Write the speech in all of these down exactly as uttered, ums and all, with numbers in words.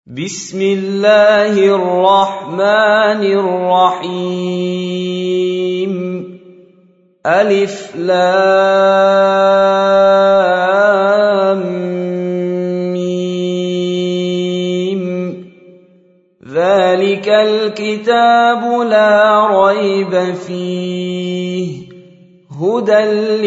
بسم الله الرحمن الرحيم ألف لام ميم ذلك الكتاب لا ريب فيه هدى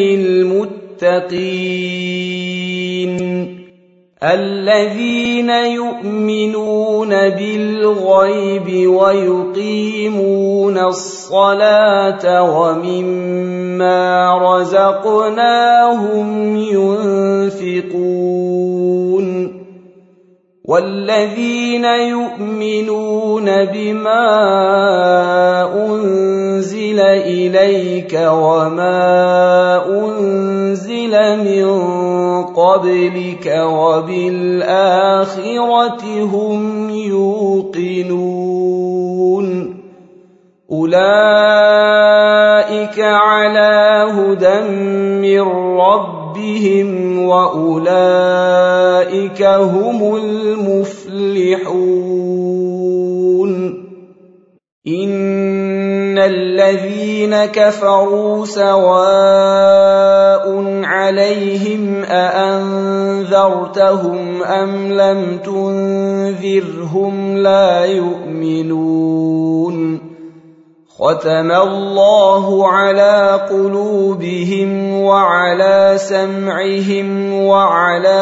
للمتقين الذين يؤمنون بالغيب ويقيمون الصلاة ومما رزقناهم ينفقون والذين يؤمنون بما أنزل إليك وما أنزل من قبلك وبالآخرة هم يوقنون أولئك على هدى من ربهم وأولئك هم المفلحون إن الذين كفروا سواء عليهم أأنذرتهم أم لم تنذرهم لا يؤمنون ختم الله على قلوبهم وعلى سمعهم وعلى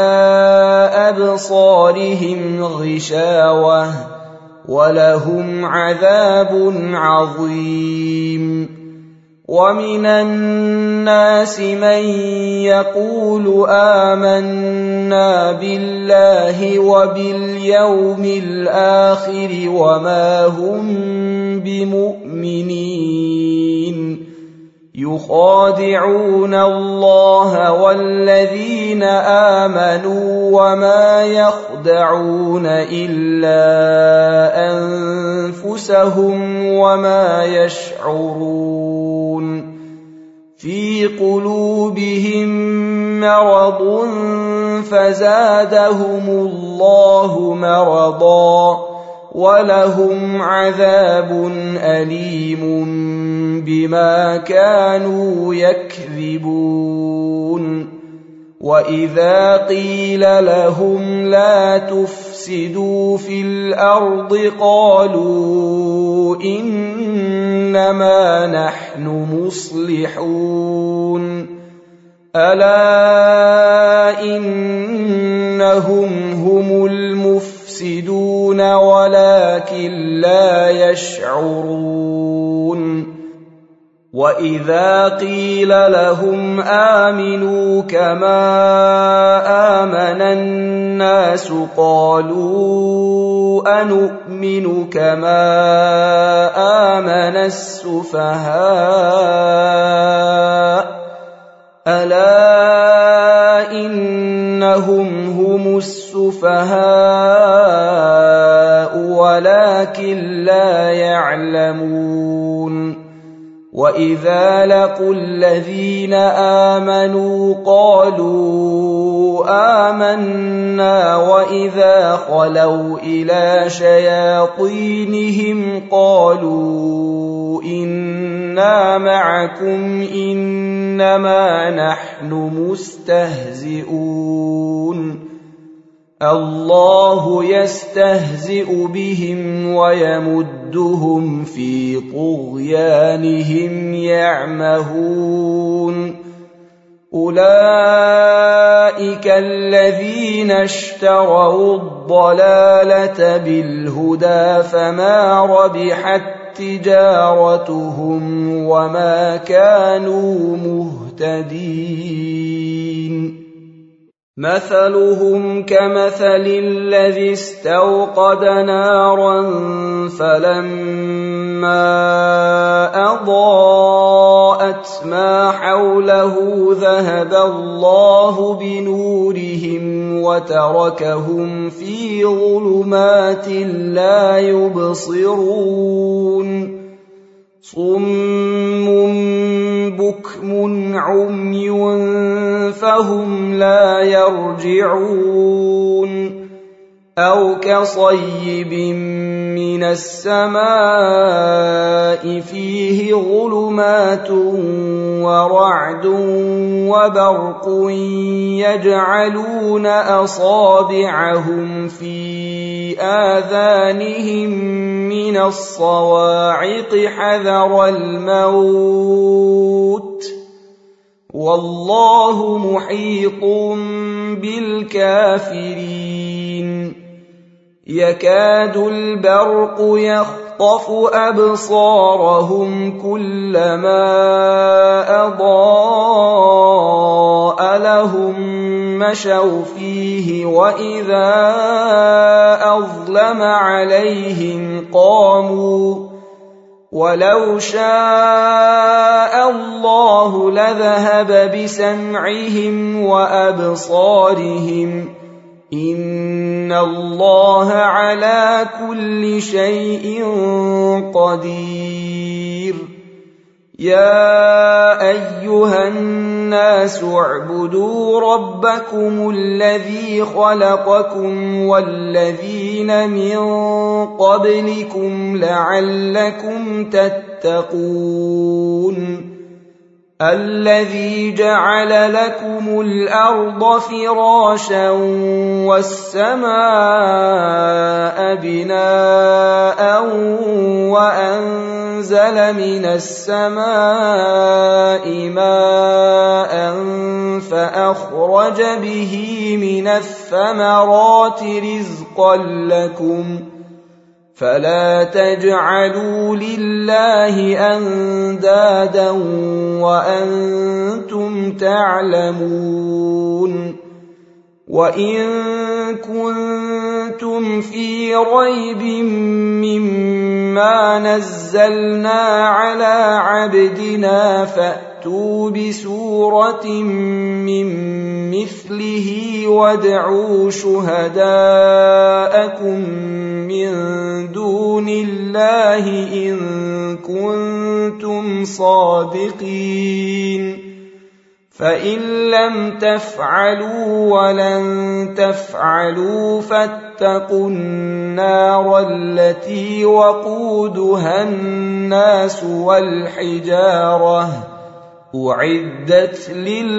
أبصارهم غشاوة ولهم عذاب عظيم ومن الناس من يقول آمنا بالله وباليوم الآخر وما هم بمؤمنين يخادعون الله والذين آمنوا وما يخدعون إلا أنفسهم وما يشعرون في قلوبهم مرض فزادهم الله مرضا ولهم عذاب أليم بما كانوا يكذبون وإذا قيل لهم لا تفسدوا في الأرض قالوا إنما نحن مصلحون ألا إنهم هم المفسدون ولكن لا يشعرون وإذا قيل لهم آمنوا كما آمن الناس قالوا أنؤمن كما آمن السفهاء ألا إنهم هم السفهاء ولكن لا يعلمون وإذا لقوا الذين آمنوا قالوا آمنا وإذا خلوا إلى شياطينهم قالوا إنا معكم إنما نحن مستهزئون الله يستهزئ بهم ويمدهم في طغيانهم يعمهون أولئك الذين اشتروا الضلالة بالهدى فما ربحت تجارتهم وما كانوا مهتدين مثلهم كمثل الذي استوقد نارا فلما أضاءت ما حوله ذهب الله بنورهم وتركهم في ظلمات لا يبصرون صم بكم عمي فهم لا يرجعون أو كصيب من السماء فيه ظلمات ورعد وبرق يجعلون أصابعهم في آذانهم من الصواعق حذر الموت والله محيط بالكافرين يكاد البرق يخطف أبصارهم كلما أضاء لهم مشوا فيه وإذا أظلم عليهم قاموا ولو شاء الله لذهب بسمعهم وأبصارهم إن الله على كل شيء قدير يا أيها الناس اعبدوا ربكم الذي خلقكم والذين من قبلكم لعلكم تتقون الذي جعل لكم الأرض فراشا والسماء بناء وأنزل من السماء ماء فأخرج به من الثمرات رزقا لكم فلا تجعلوا لله أندادا وأنتم تعلمون وإن كنتم في ريب مما نزلنا على عبدنا فأتوا بسورة من مثله وادعوا شهداءكم من دون الله إن كنتم صادقين فإن لم تفعلوا ولن تفعلوا فاتقوا النار التي وقودها الناس والحجارة أعدت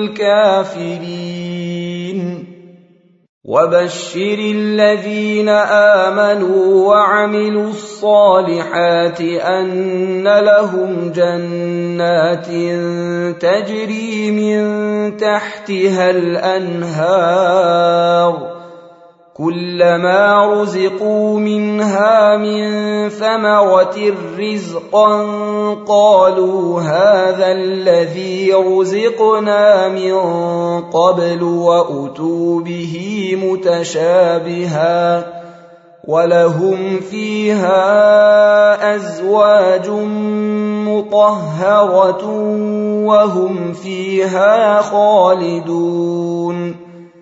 للكافرين وبشر الذين آمنوا وعملوا الصالحات أن لهم جنات تجري من تحتها الأنهار كلما رزقوا منها من ثمرة رزقا قالوا هذا الذي رزقنا من قبل وأتوا به متشابها ولهم فيها أزواج مطهرة وهم فيها خالدون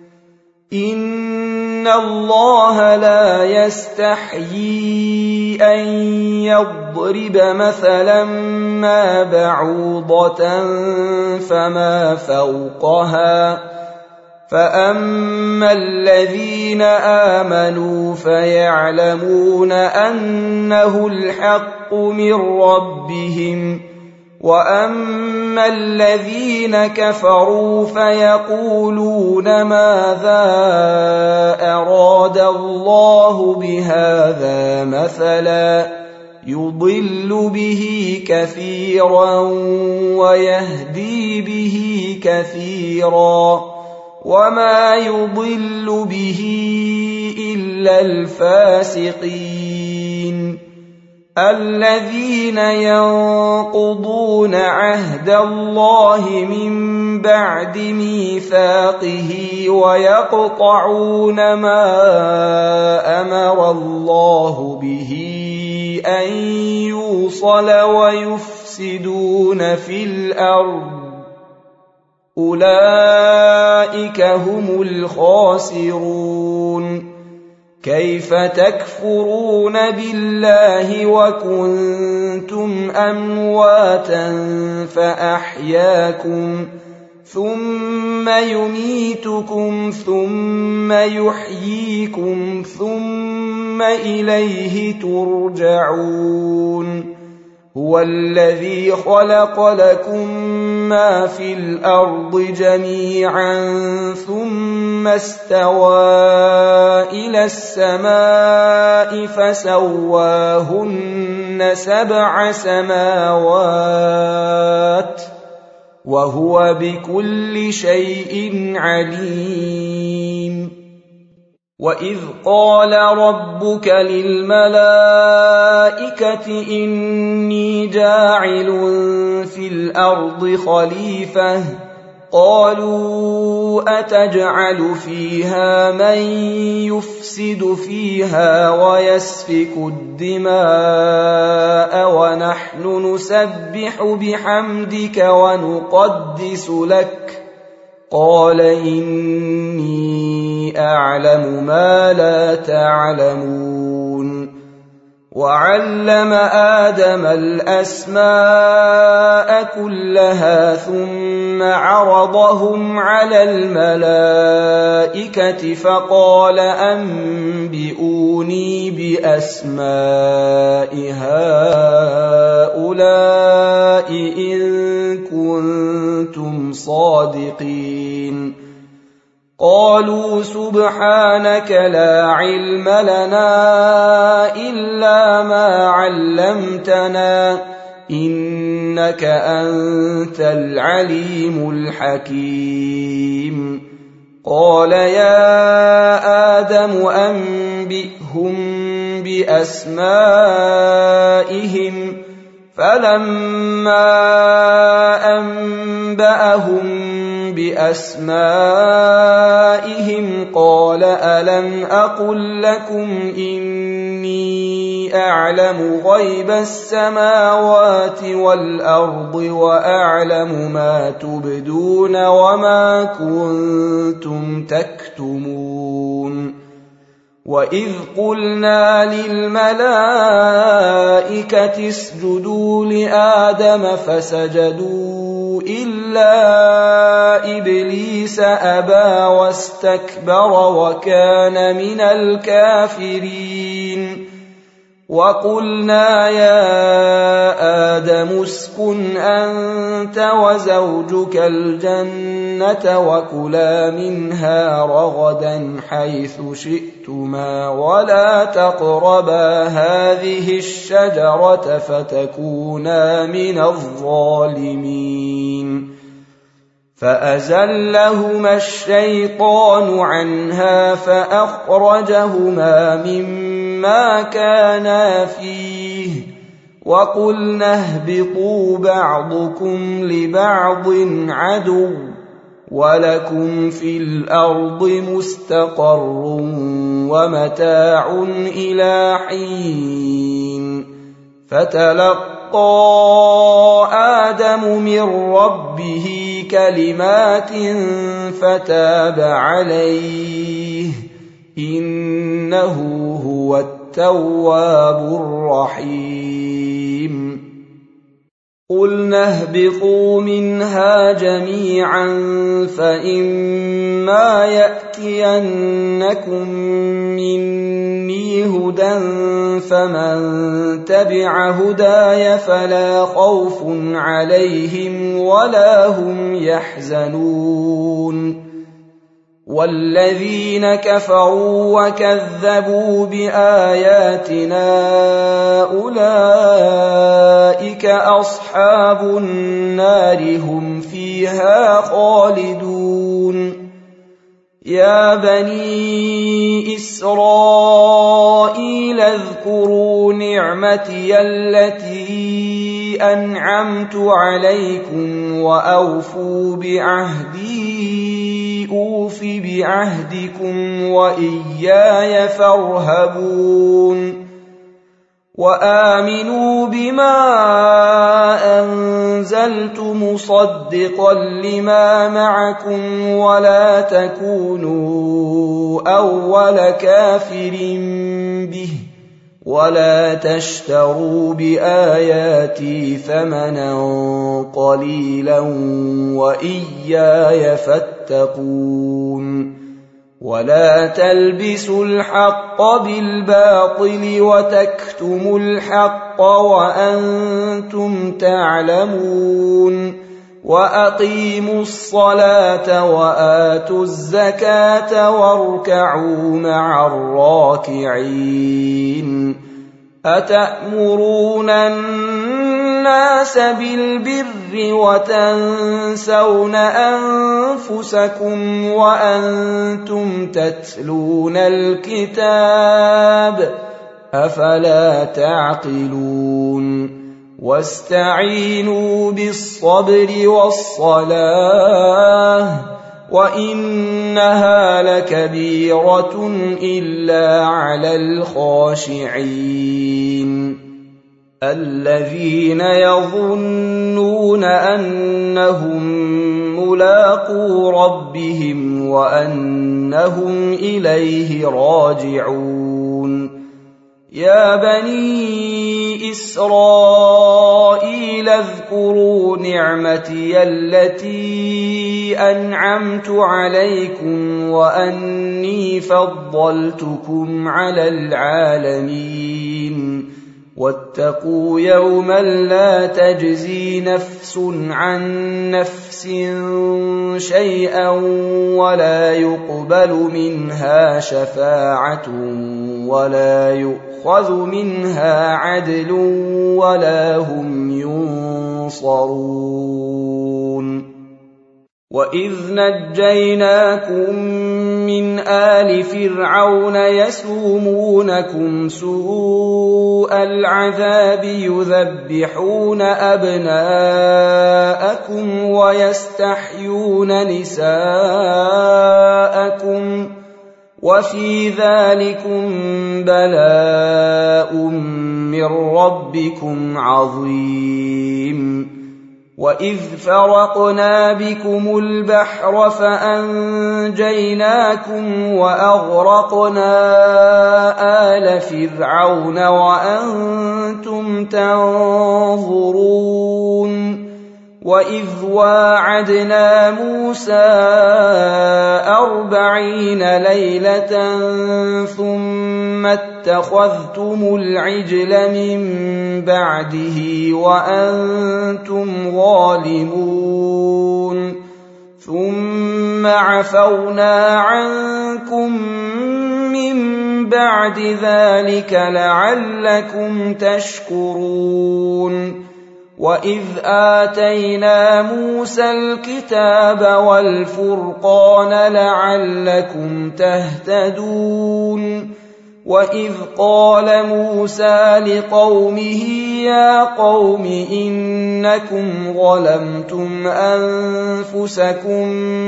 إن الله لا يستحيي أن يضرب مثلا ما بعوضة فما فوقها فأما الذين آمنوا فيعلمون أنه الحق من ربهم وأما الذين كفروا فيقولون ماذا أراد الله بهذا مثلا يضل به كثيرا ويهدي به كثيرا وما يضل به إلا الفاسقين الذين ينقضون عهد الله من بعد ميثاقه ويقطعون ما أمر الله به أن يوصل ويفسدون في الأرض أولئك هم الخاسرون كيف تكفرون بالله وكنتم أمواتا فأحياكم ثم يميتكم ثم يحييكم ثم إليه ترجعون هو الذي خلق لكم ما في الأرض جميعا ثم استوى إلى السماء فسواهن سبع سماوات وهو بكل شيء عليم وإذ قال ربك للملائكة إني جاعل في الأرض خليفة قالوا أتجعل فيها من يفسد فيها ويسفك الدماء ونحن نسبح بحمدك ونقدس لك قال إني أعلم ما لا تعلمون وعلم آدم الأسماء كلها ثم عرضهم على الملائكة فقال أنبئوني بأسماء هؤلاء إن كنتم صادقين قالوا سبحانك لا علم لنا إلا ما علمتنا إنك أنت العليم الحكيم قال يا آدم أنبئهم بأسمائهم فلما أنبأهم بأسمائهم قال ألم أقل لكم إني أعلم غيب السماوات والأرض وأعلم ما تبدون وما كنتم تكتمون وإذ قلنا للملائكة اسجدوا لآدم فسجدوا إلا إبليس أبى واستكبر وكان من الكافرين وقلنا يا آدم اسكن أنت وزوجك الجنة وكلا منها رغدا حيث شئتما ولا تقربا هذه الشجرة فتكونا من الظالمين فأزلهما الشيطان عنها فأخرجهما مما كانا فيه وقلنا اهبطوا بعضكم لبعض عدو ولكم في الأرض مستقر ومتاع إلى حين فتلقى آدم من ربه كلمات فتاب عليه إنه هو التواب الرحيم قلنا اهبطوا منها جميعا فإما يأتينكم مني هدى فمن تبع هداي فلا خوف عليهم ولا هم يحزنون والذين كفروا وكذبوا بآياتنا أولئك أصحاب النار هم فيها خالدون يا بني إسرائيل اذكروا نعمتي التي أنعمت عليكم وأوفوا بعهدي أوف بعهدكم وإياي فارهبون وآمنوا بما أنزلت مصدقا لما معكم ولا تكونوا أول كافر به ولا تشتروا بآياتي ثمنا قليلا وإياي فاتقون ولا تلبسوا الحق بالباطل وتكتموا الحق وأنتم تعلمون وأقيموا الصلاة وآتوا الزكاة واركعوا مع الراكعين أتأمرون الناس بالبر وتنسون أنفسكم وأنتم تتلون الكتاب أفلا تعقلون واستعينوا بالصبر والصلاة وإنها لكبيرة إلا على الخاشعين الذين يظنون أنهم ملاقو ربهم وأنهم إليه راجعون يا بني إسرائيل اذكروا نعمتي التي أنعمت عليكم وأني فضلتكم على العالمين واتقوا يوما لا تجزي نفس عن نفس شيئا ولا يقبل منها شفاعة ولا يؤخذ منها عدل ولا هم ينصرون وإذ نجيناكم من آل فرعون يسومونكم سوء العذاب يذبحون أبناءكم ويستحيون نساءكم وفي ذلكم بلاء من ربكم عظيم وإذ فرقنا بكم البحر فأنجيناكم وأغرقنا آل فرعون وأنتم تنظرون وإذ واعدنا موسى أربعين ليلة ثم اتخذتم العجل من بعده وأنتم ظالمون ثم عفونا عنكم من بعد ذلك لعلكم تشكرون وإذ آتينا موسى الكتاب والفرقان لعلكم تهتدون وإذ قال موسى لقومه يا قوم إنكم ظلمتم أنفسكم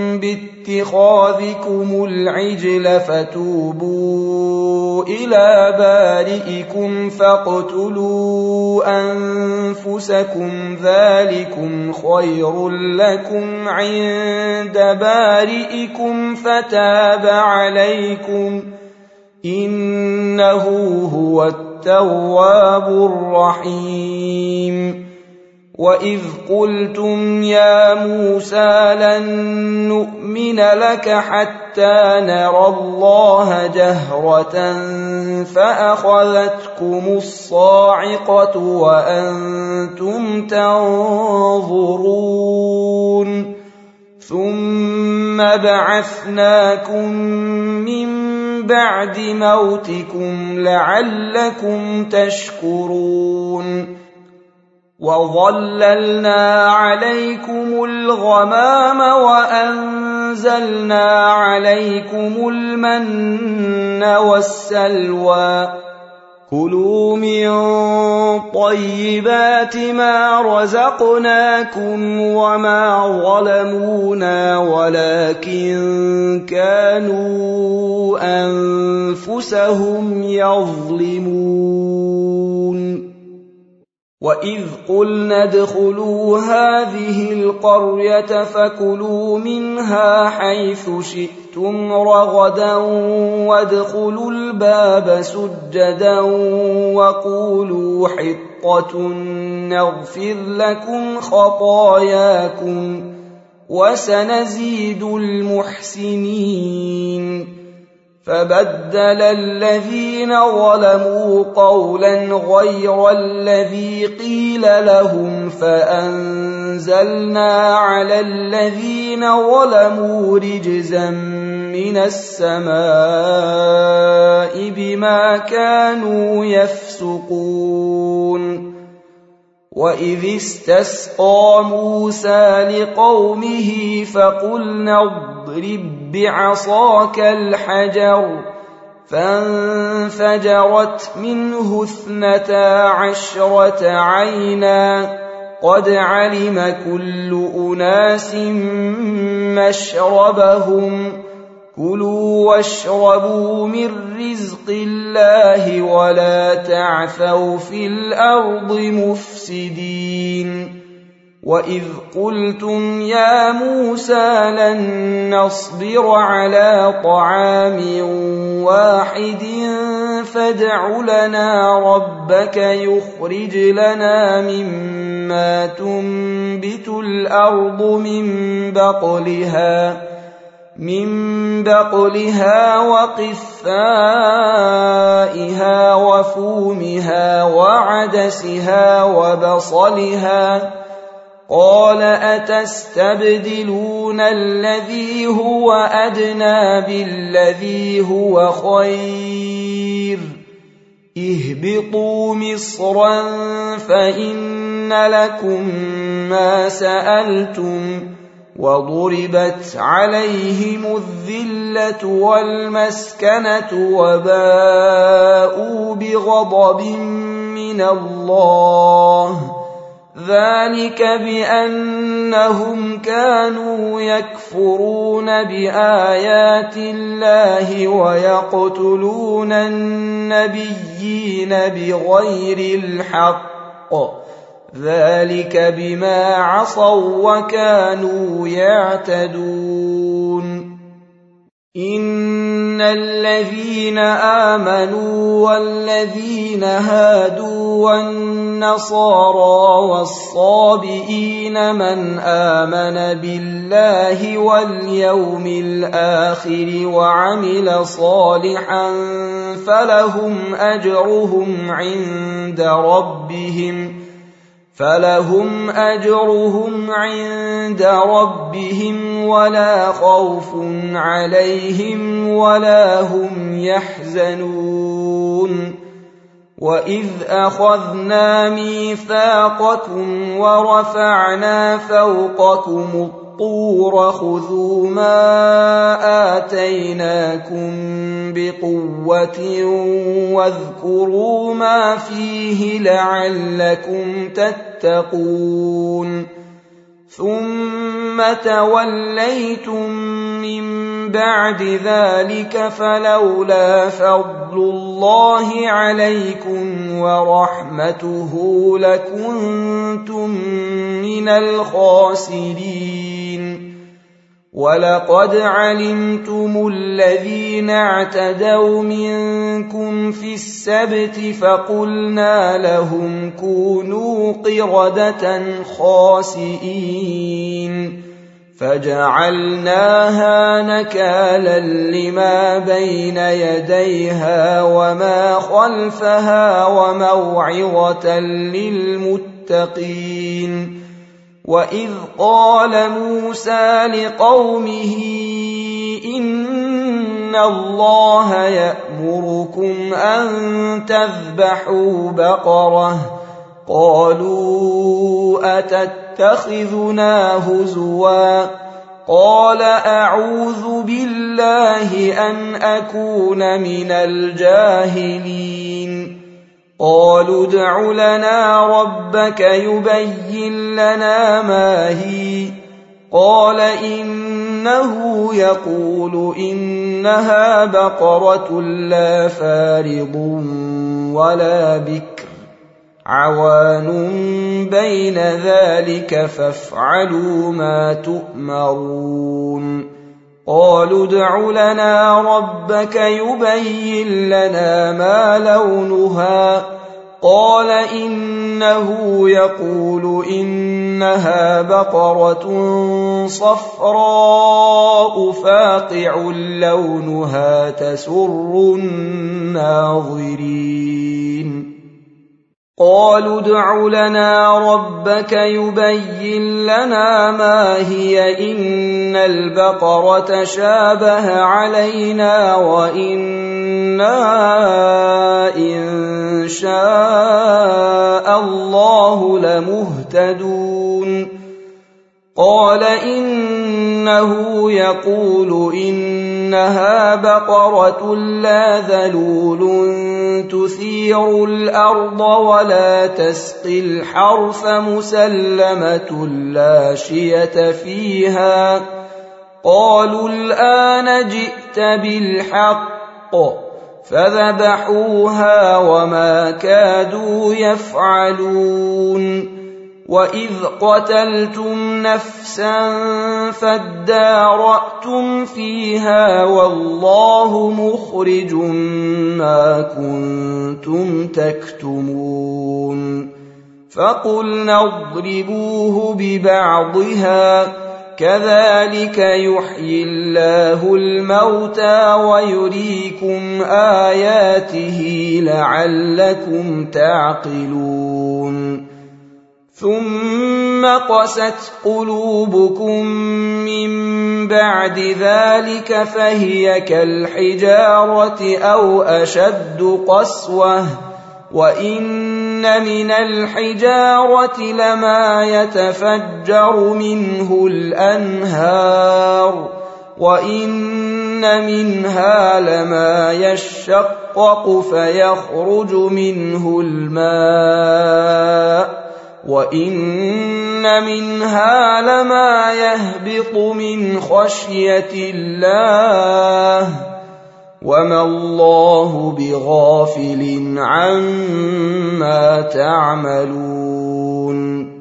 باتخاذكم العجل فتوبوا إلى بارئكم فاقتلوا أنفسكم ذلكم خير لكم عند بارئكم فتاب عليكم إنه هو التواب الرحيم وإذ قلتم يا موسى لن نؤمن لك حتى نرى الله جهرة فأخذتكم الصاعقة وأنتم تنظرون ثم بعثناكم من بعد موتكم لعلكم تشكرون وظللنا عليكم الغمام وأنزلنا عليكم المن والسلوى كلوا من طيبات ما رزقناكم وما ظلمونا ولكن كانوا أنفسهم يظلمون وَإِذْ قُلْنَا ادْخُلُوا هَٰذِهِ الْقَرْيَةَ فَكُلُوا مِنْهَا حَيْثُ شِئْتُمْ رَغَدًا وَادْخُلُوا الْبَابَ سُجَّدًا وَقُولُوا حِطَّةٌ نَّغْفِرْ لَكُمْ خَطَايَاكُمْ وَسَنَزِيدُ الْمُحْسِنِينَ فَبَدَّلَ الَّذِينَ ظَلَمُوا قَوْلًا غَيْرَ الَّذِي قِيلَ لَهُمْ فَأَنزَلْنَا عَلَى الَّذِينَ ظَلَمُوا رِجْزًا مِّنَ السَّمَاءِ بِمَا كَانُوا يَفْسُقُونَ وَإِذِ اسْتَسْقَىٰ مُوسَىٰ لِقَوْمِهِ فَقُلْنَا اضْرِب بِّعَصَاكَ الْحَجَرَ فَانفَجَرَتْ مِنْهُ اثْنَتَا عَشْرَةَ عَيْنًا قَدْ عَلِمَ كُلُّ أُنَاسٍ مَّشْرَبَهُمْ كُلُوا وَاشْرَبُوا مِن رِّزْقِ اللَّهِ وَلَا تَعْثَوْا فِي الْأَرْضِ مُفْسِدِينَ وَإِذْ قُلْتُمْ يَا مُوسَىٰ لَن نَّصْبِرَ عَلَىٰ طَعَامٍ وَاحِدٍ فَادْعُ لَنَا رَبَّكَ يُخْرِجْ لَنَا مِمَّا تُنبِتُ الْأَرْضُ مِن بَقْلِهَا من بقلها وقثائها وفومها وعدسها وبصلها قال أتستبدلون الذي هو أدنى بالذي هو خير اهبطوا مصرا فإن لكم ما سألتم وضربت عليهم الذلة والمسكنة وباءوا بغضب من الله ذلك بأنهم كانوا يكفرون بآيات الله ويقتلون النبيين بغير الحق ذلك بما عصوا وكانوا يعتدون إن الذين آمنوا والذين هادوا والنصارى والصابئين من آمن بالله واليوم الآخر وعمل صالحا فلهم أجرهم عند ربهم فلهم أجرهم عند ربهم ولا خوف عليهم ولا هم يحزنون وإذ أخذنا ميثاقكم ورفعنا فوقكم الطور خذوا ما آتيناكم بقوة واذكروا ما فيه لعلكم تتقون ثم توليتم من بعد ذلك فلولا فضل الله عليكم ورحمته لكنتم من الخاسرين ولقد علمتم الذين اعتدوا منكم في السبت فقلنا لهم كونوا قردة خاسئين فجعلناها نكالا لما بين يديها وما خلفها وموعظة للمتقين وإذ قال موسى لقومه إن الله يأمركم أن تذبحوا بقرة قالوا أتتخذنا هزوا قال أعوذ بالله أن أكون من الجاهلين قالوا ادع لنا ربك يبين لنا ما هي قال إنه يقول إنها بقرة لا فارض ولا بكر عوان بين ذلك فافعلوا ما تؤمرون قالوا ادع لنا ربك يبين لنا ما لونها قال إنه يقول إنها بقرة صفراء فاقع لونها تسر الناظرين قالوا ادع لنا ربك يبين لنا ما هي إن البقرة شابه علينا وإنا إن شاء الله لمهتدون قال إنه يقول إنها بقرة لا ذلول تثير الأرض ولا تسقي الحرث مسلمة لا شية فيها قالوا الآن جئت بالحق فذبحوها وما كادوا يفعلون وإذ قتلتم نفسا فادارأتم فيها والله مخرج ما كنتم تكتمون فقلنا اضربوه ببعضها كذلك يحيي الله الموتى ويريكم آياته لعلكم تعقلون ثم قست قلوبكم من بعد ذلك فهي كالحجارة أو أشد قسوة وإن من الحجارة لما يتفجر منه الأنهار وإن منها لما يشقق فيخرج منه الماء وإن منها لما يهبط من خشية الله وما الله بغافل عما تعملون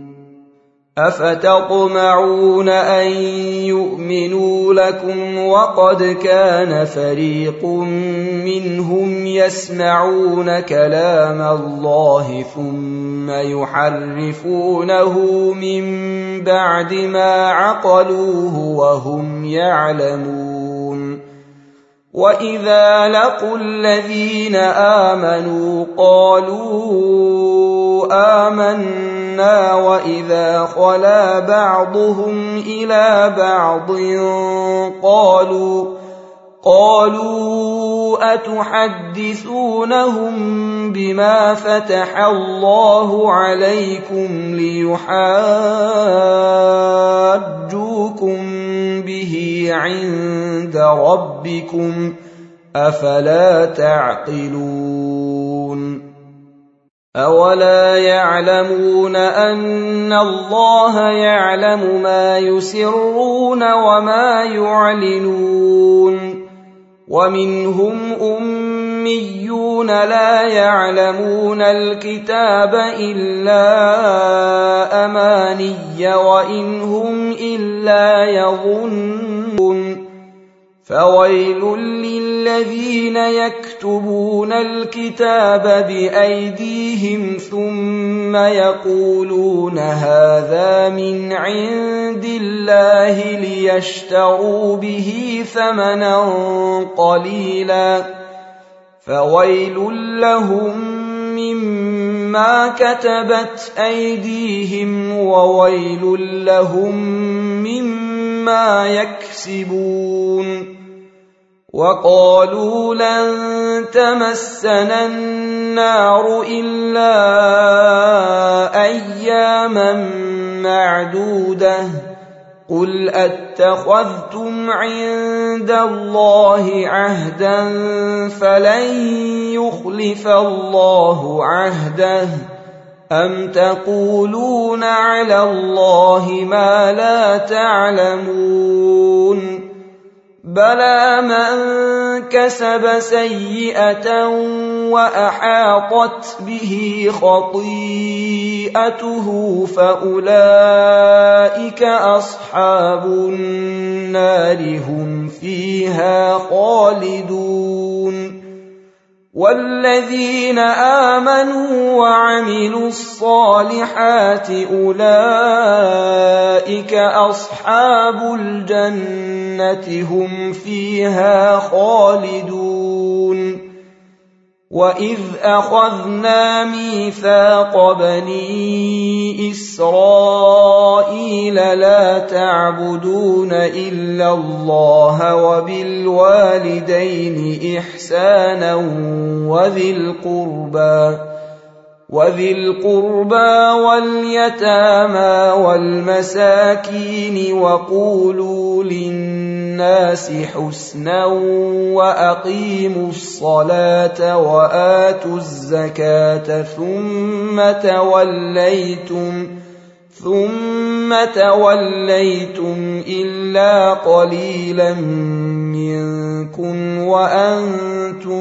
أفتطمعون أن يؤمنوا لكم وقد كان فريق منهم يسمعون كلام الله ثم يحرفونه من بعد ما عقلوه وهم يعلمون وإذا لقوا الذين آمنوا قالوا آمنا وإذا خلا بعضهم إلى بعض قالوا قالوا أتحدثونهم بما فتح الله عليكم ليحاجوكم به عند ربكم أفلا تعقلون أولا يعلمون أن الله يعلم ما يسرون وما يعلنون ومنهم أميون لا يعلمون الكتاب إلا أماني وإن هم إلا يظنون فويل للذين يكتبون الكتاب بأيديهم ثم يقولون هذا من عند الله ليشتروا به ثمنا قليلا فويل لهم مما كتبت أيديهم وويل لهم مما يكسبون وقالوا لن تمسنا النار إلا أياما معدودة قل أتخذتم عند الله عهدا فلن يخلف الله عهده أم تقولون على الله ما لا تعلمون بلى من كسب سيئة وأحاطت به خطيئته فأولئك أصحاب النار هم فيها خالدون والذين آمنوا وعملوا الصالحات أولئك أصحاب الجنة هم فيها خالدون وإذ أخذنا ميثاق بني إسرائيل لا تعبدون إلا الله وبالوالدين إحسانا وذي القربى وذي القربى واليتامى والمساكين وقولوا للناس حسنا وأقيموا الصلاة وآتوا الزكاة ثم توليتم ثم توليتم إلا قليلا منكم وأنتم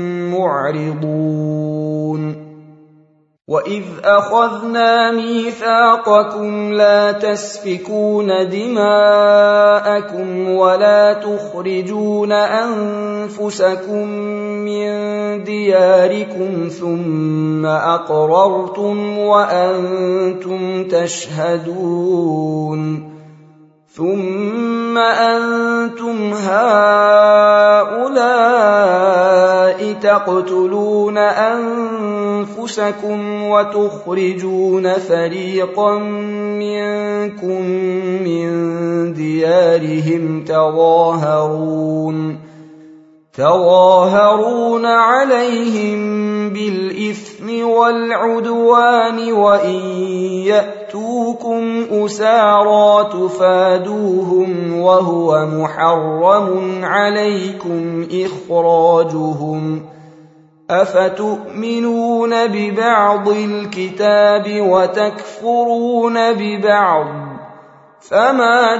معرضون وإذ أخذنا ميثاقكم لا تسفكون دماءكم ولا تخرجون أنفسكم من دياركم ثم أقررتم وأنتم تشهدون ثم أنتم هؤلاء تقتلون أنفسكم وتخرجون فريقا منكم من ديارهم تظاهرون تظاهرون عليهم بالإثم والعدوان وإن يأتوكم أسارى تفادوهم وهو محرم عليكم إخراجهم أفتؤمنون ببعض الكتاب وتكفرون ببعض فما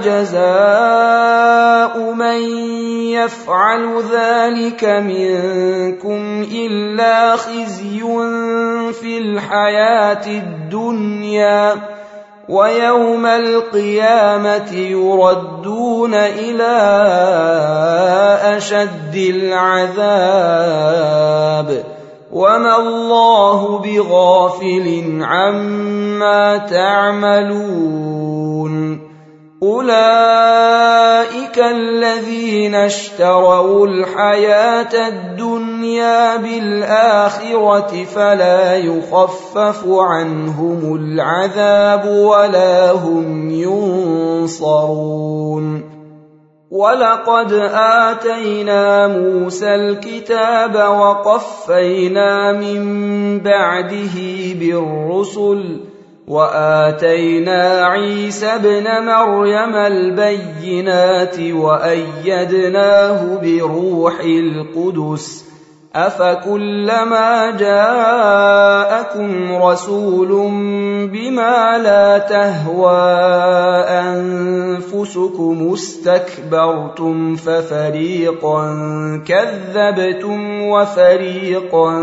جزاء من يفعل ذلك منكم إلا خزي في الحياة الدنيا ويوم القيامة يردون إلى أشد العذاب وما الله بغافل عما تعملون أولئك الذين اشتروا الحياة الدنيا بالآخرة فلا يخفف عنهم العذاب ولا هم ينصرون ولقد آتينا موسى الكتاب وقفينا من بعده بالرسل وآتينا عيسى ابن مريم البينات وأيدناه بروح القدس أفكلما جاءكم رسول بما لا تهوى أنفسكم استكبرتم ففريقا كذبتم وفريقا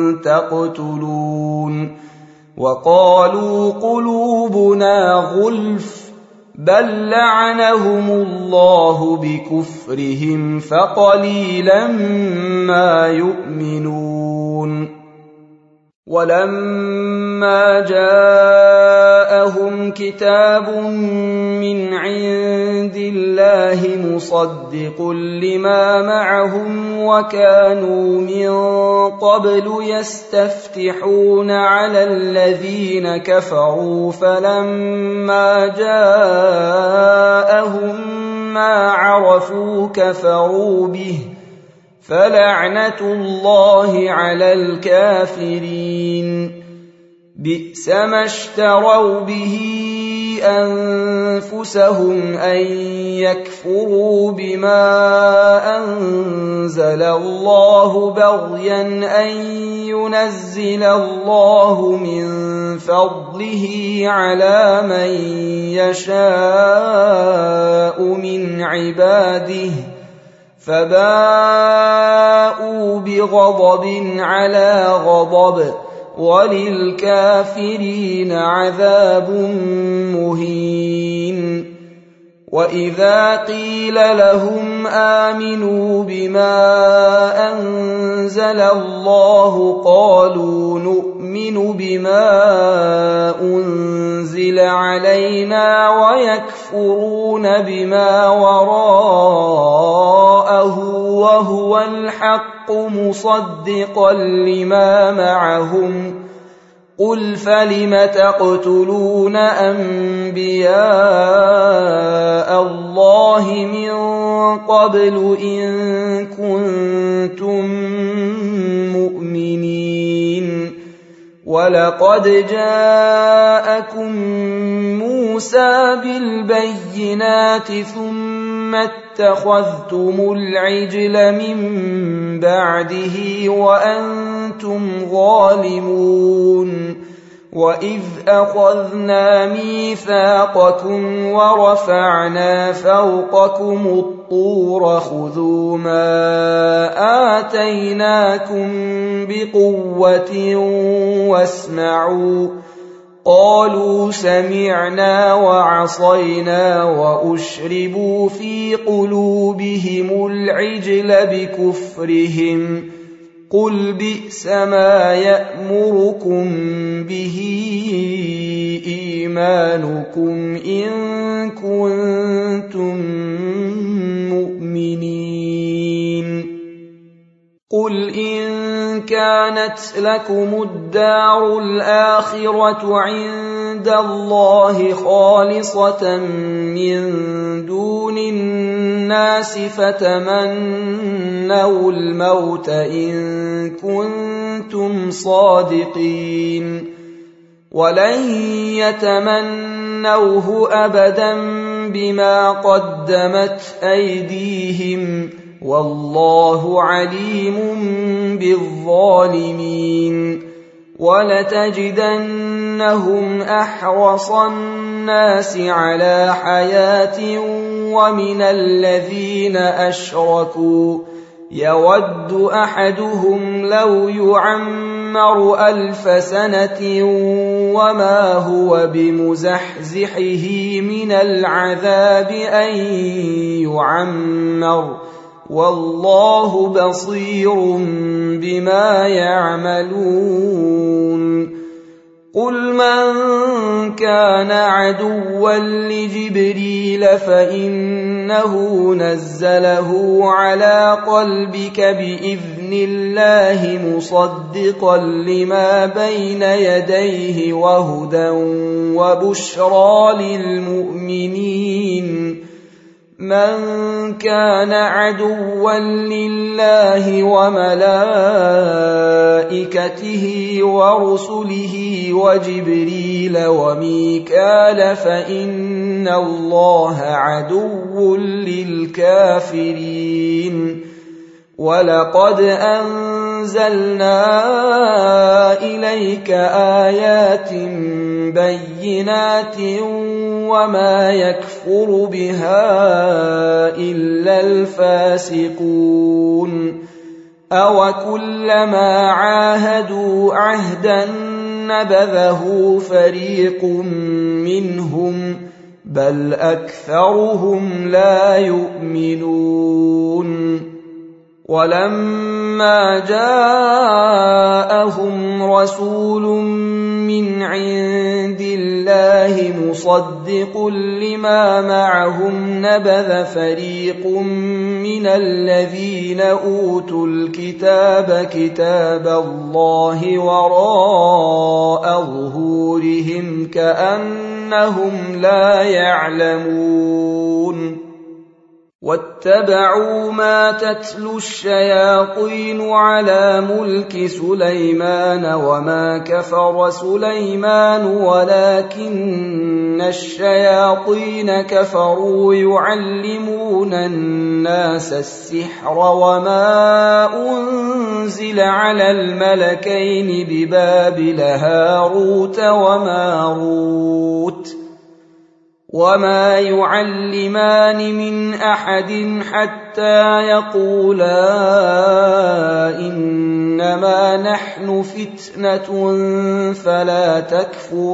تقتلون وقالوا قلوبنا غلف بل لعنهم الله بكفرهم فقليلا ما يؤمنون ولما جاءهم كتاب من عند الله مصدق لما معهم وكانوا من قبل يستفتحون على الذين كفروا فلما جاءهم ما عرفوا كفروا به فلعنة الله على الكافرين بئس ما اشتروا به أنفسهم أن يكفروا بما أنزل الله بغيا أن ينزل الله من فضله على من يشاء من عباده فباءوا بغضب على غضب وللكافرين عذاب مهين. وإذا قيل لهم آمنوا بما أنزل الله قالوا نؤمن بما أنزل علينا ويكفرون بما وراءه وهو الحق مصدقا لما معهم قل فلم تقتلون أنبياء الله من قبل إن كنتم مؤمنين. ولقد جاءكم موسى بالبينات ثم اتخذتم العجل من بعده وأنتم ظالمون. وإذ أخذنا ميثاقكم ورفعنا فوقكم الطور خذوا ما آتيناكم بقوة واسمعوا قالوا سمعنا وعصينا وأشربوا في قلوبهم العجل بكفرهم قل بئس ما يأمركم به إيمانكم إن كنتم مؤمنين. قل إن كانت لكم الدار الآخرة عند الله خالصة من دون الناس فتمنوا الموت إن كنتم صادقين ولن يتمنوه أبدا بما قدمت أيديهم والله عليم بالظالمين. ولتجدنهم أحرص الناس على حياة ومن الذين أشركوا يود أحدهم لو يعمر ألف سنة وما هو بمزحزحه من العذاب أن يعمر والله بصير بما يعملون. قل من كان عدوا لجبريل فإنه نزله على قلبك بإذن الله مصدقا لما بين يديه وهدى وبشرى للمؤمنين. من كان عدوا لله وملائكته ورسله وجبريل وميكال فإن الله عدو للكافرين. ولقد أنزلنا إليك آيات بينات وما يكفر بها إلا الفاسقون. أوكلما عاهدوا عهدا نبذه فريق منهم بل أكثرهم لا يؤمنون. ولما جاءهم رسول من عند الله مصدق لما معهم نبذ فريق من الذين أوتوا الكتاب كتاب الله وراء ظهورهم كأنهم لا يعلمون. واتبعوا ما تتلو الشياطين على ملك سليمان وما كفر سليمان ولكن الشياطين كفروا يعلمون الناس السحر وما أنزل على الملكين ببابل هاروت وماروت وما يعلمان من أحد حتى حتى يقولا إنما نحن فتنة فلا تكفر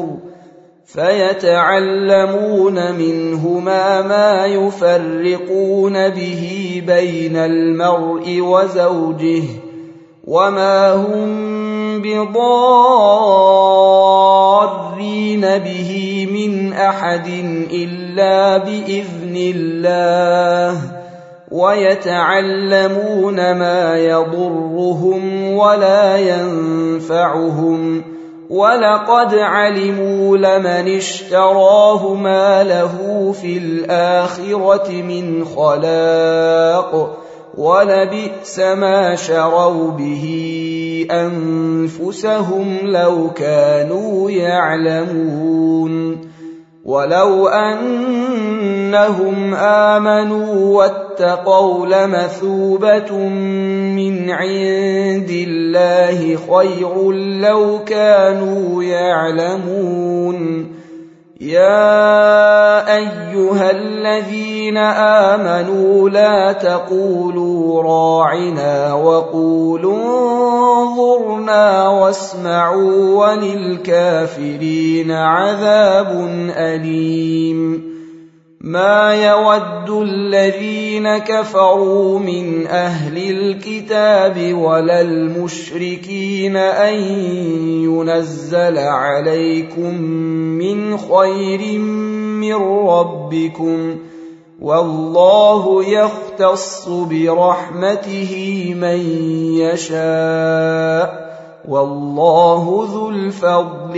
فيتعلمون منهما ما يفرقون به بين المرء وزوجه وما هم بضارين به من أحد إلا بإذن الله ويتعلمون ما يضرهم ولا ينفعهم ولقد علموا لمن اشتراه ما له في الآخرة من خلاق ولبئس ما شروا به أنفسهم لو كانوا يعلمون ولو أنهم آمنوا واتقوا لمثوبة من عند الله خير لو كانوا يعلمون يا أيها الذين آمنوا لا تقولوا راعنا وقولوا انظرنا واسمعوا وللكافرين عذاب أليم ما يود الذين كفروا من أهل الكتاب ولا المشركين أن ينزل عليكم من خير من ربكم والله يختص برحمته من يشاء والله ذو الفضل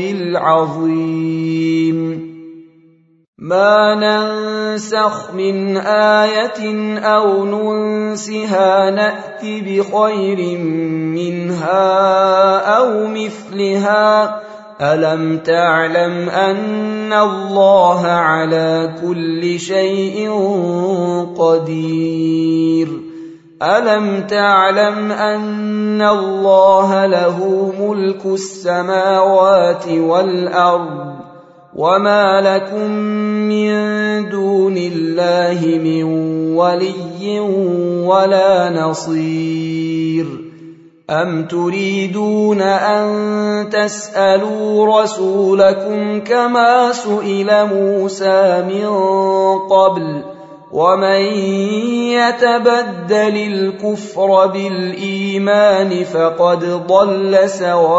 العظيم ما ننسخ من آية أو ننسها نأت بخير منها أو مثلها ألم تعلم أن الله على كل شيء قدير ألم تعلم أن الله له ملك السماوات والأرض وما لكم من دون الله من ولي ولا نصير أم تريدون أن تسألوا رسولكم كما سئل موسى من قبل ومن يتبدل الكفر بالإيمان فقد ضل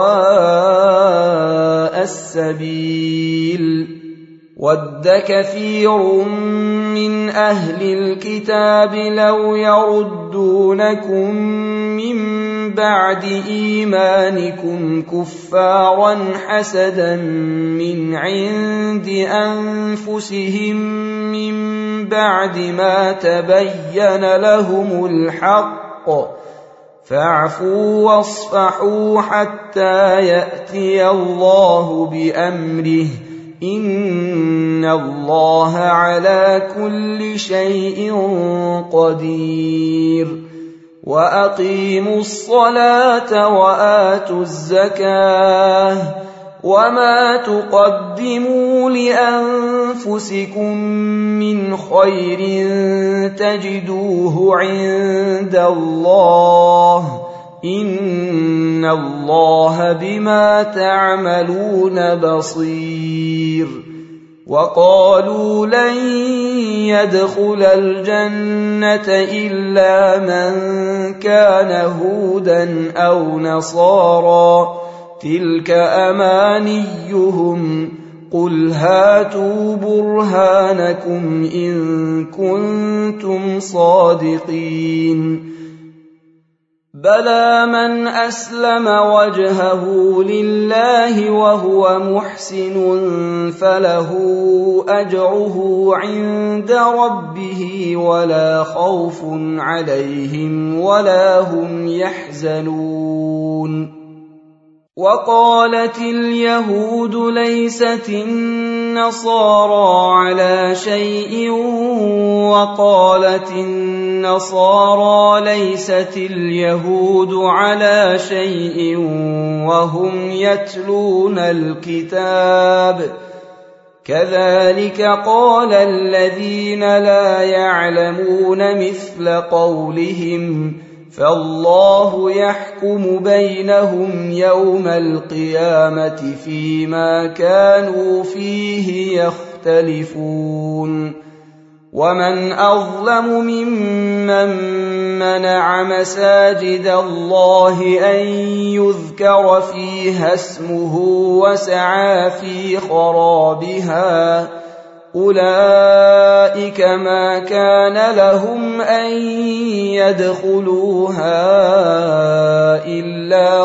سواء السبيل ود كثير من أهل الكتاب لو يردونكم من بعد إيمانكم كفارا حسدا من عند أنفسهم من بعد ما تبين لهم الحق فاعفوا واصفحوا حتى يأتي الله بأمره إن الله على كل شيء قدير وأقيموا الصلاة وآتوا الزكاة وما تقدموا لأنفسكم من خير تجدوه عند الله إن الله بما تعملون بصير وقالوا لن يدخل الجنة إلا من كان هودا أو نصارى تلك أمانيهم قل هاتوا برهانكم إن كنتم صادقين بلى من أسلم وجهه لله وهو محسن فله أجره عند ربه ولا خوف عليهم ولا هم يحزنون وقالت اليهود ليست النصارى على شيء وقالت النصارى ليست اليهود على شيء وهم يتلون الكتاب كذلك قال الذين لا يعلمون مثل قولهم فالله يحكم بينهم يوم القيامة فيما كانوا فيه يختلفون ومن أظلم ممن منع مساجد الله أن يذكر فيها اسمه وسعى في خرابها أولئك ما كان لهم أن يدخلوها إلا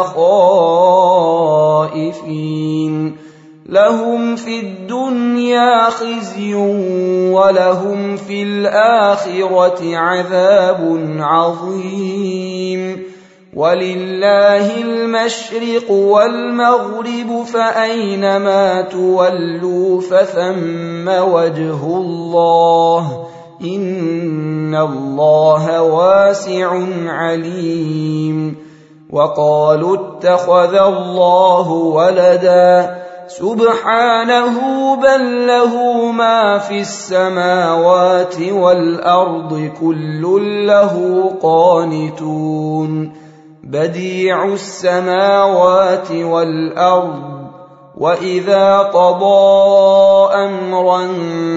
خائفين لهم في الدنيا خزي ولهم في الآخرة عذاب عظيم ولله المشرق والمغرب فأينما تولوا فثم وجه الله إن الله واسع عليم وقالوا اتخذ الله ولدا سبحانه بل له ما في السماوات والأرض كل له قانتون بديع السماوات والأرض وإذا قضى أمرا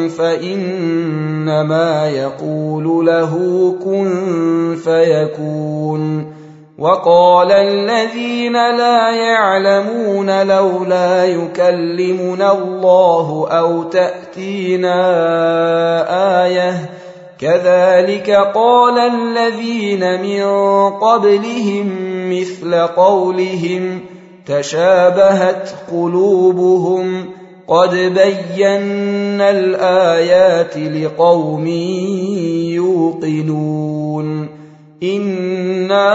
فإنما يقول له كن فيكون وقال الذين لا يعلمون لولا يكلمنا الله أو تأتينا آية كذلك قال الذين من قبلهم مثل قولهم تشابهت قلوبهم قد بينا الآيات لقوم يوقنون إنا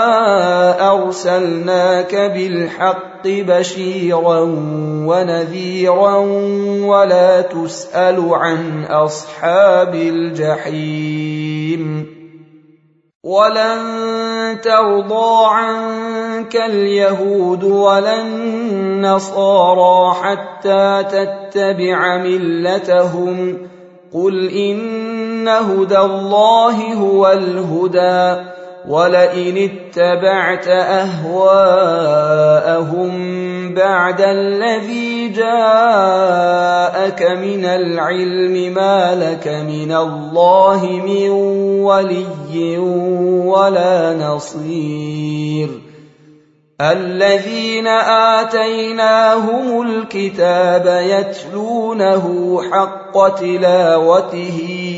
أرسلناك بالحق بشيرا ونذيرا ولا تسأل عن أصحاب الجحيم ولن ترضى عنك اليهود ولا النصارى حتى تتبع ملتهم قل إن هدى الله هو الهدى ولئن اتبعت أهواءهم بعد الذي جاءك من العلم ما لك من الله من ولي ولا نصير الذين آتيناهم الكتاب يتلونه حق تلاوته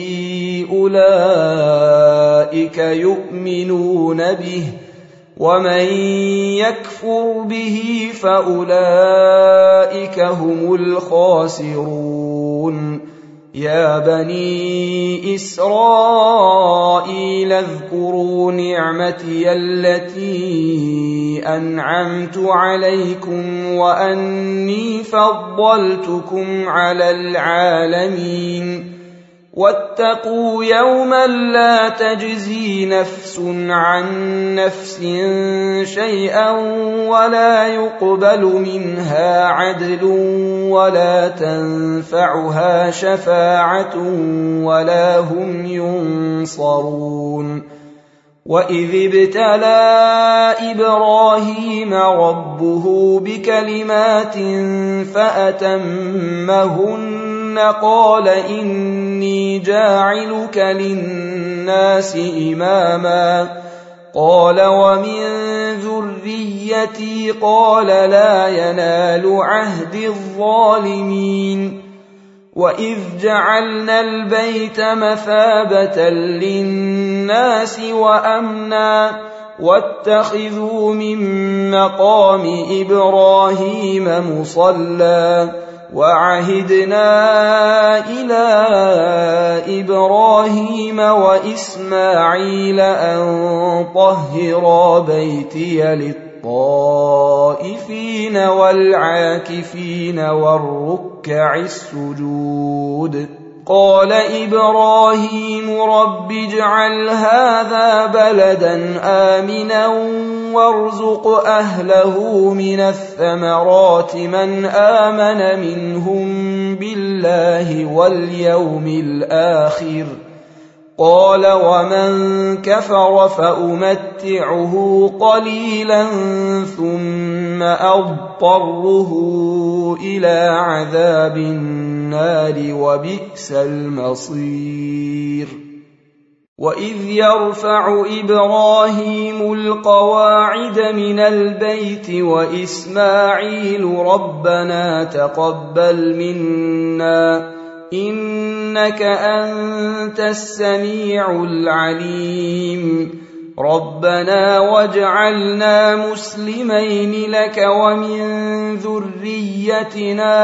أولئك يؤمنون به ومن يكفر به فأولئك هم الخاسرون يا بني إسرائيل اذكروا نعمتي التي أنعمت عليكم وأني فضلتكم على العالمين واتقوا يوما لا تجزي نفس عن نفس شيئا ولا يقبل منها عدل ولا تنفعها شفاعة ولا هم ينصرون وإذ ابتلى إبراهيم ربه بكلمات فأتمهن قال إني جاعلك للناس إماما قال ومن ذريتي قال لا ينال عهد الظالمين وإذ جعلنا البيت مثابة للناس وأمنا واتخذوا من مقام إبراهيم مصلى وعهدنا إلى إبراهيم وإسماعيل أن طهرا بيتي للطائفين والعاكفين والركع السجود قال إبراهيم رب اجعل هذا بلدا آمنا وارزق أهله من الثمرات من آمن منهم بالله واليوم الآخر قال ومن كفر فأمتعه قليلا ثم أضطره إلى عذاب النار وبئس المصير وإذ يرفع إبراهيم القواعد من البيت وإسماعيل ربنا تقبل منا إنك أنت السميع العليم ربنا واجعلنا مسلمين لك ومن ذريتنا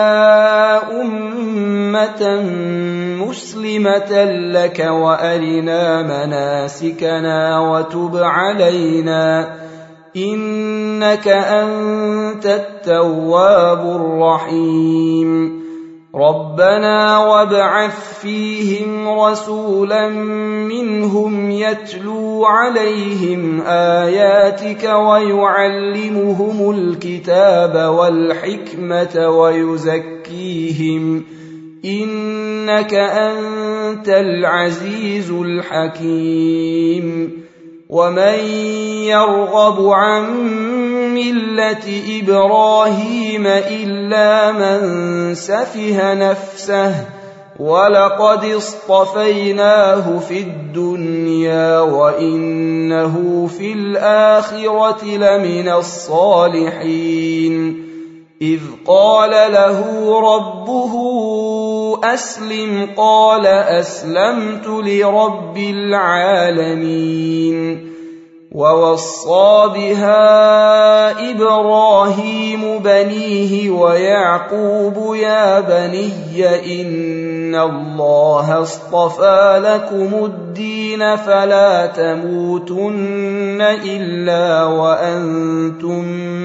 أمة مسلمة لك وأرنا مناسكنا وتب علينا إنك أنت التواب الرحيم ربنا وابعث فيهم رسولا منهم يتلو عليهم آياتك ويعلمهم الكتاب والحكمة ويزكيهم إنك أنت العزيز الحكيم ومن يرغب عن ملة إبراهيم إلا من سفه نفسه ولقد اصطفيناه في الدنيا وإنه في الآخرة لمن الصالحين إذ قال له ربه أسلم قال أسلمت لرب العالمين ووصى بها إبراهيم بنيه ويعقوب يا بني إن الله اصطفى لكم الدين فلا تموتن إلا وأنتم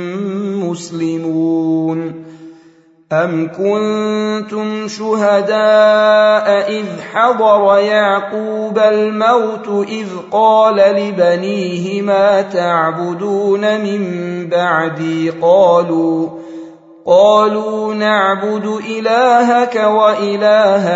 مسلمون أم كنتم شهداء إذ حضر يعقوب الموت إذ قال لبنيه ما تعبدون من بعدي قالوا قالوا نعبد إلهك وإله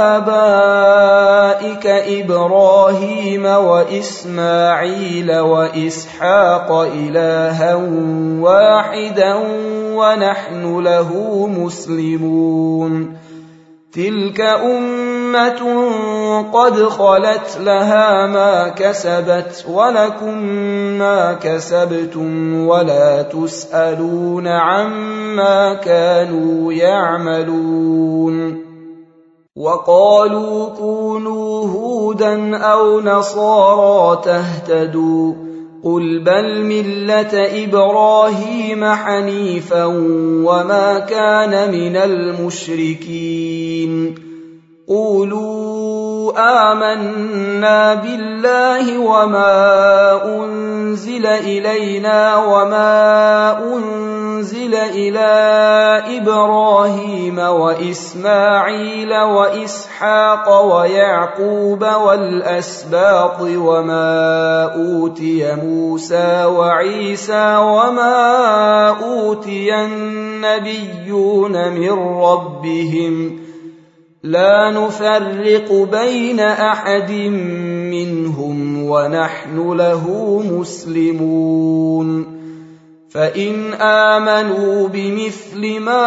آبائك إبراهيم وإسماعيل وإسحاق إلها واحدا ونحن له مسلمون تلك أمة قد خلت لها ما كسبت ولكم ما كسبتم ولا تسألون عما كانوا يعملون وقالوا كونوا هودا أو نصارى تهتدوا قل بل ملة إبراهيم حنيفا وما كان من المشركين قولوا آمنا بالله وما أنزل إلينا وما أنزل إلى إبراهيم وإسماعيل وإسحاق ويعقوب والأسباط وما أوتي موسى وعيسى وما أوتي النبيون من ربهم لا نفرق بين أحد منهم ونحن له مسلمون فإن آمنوا بمثل ما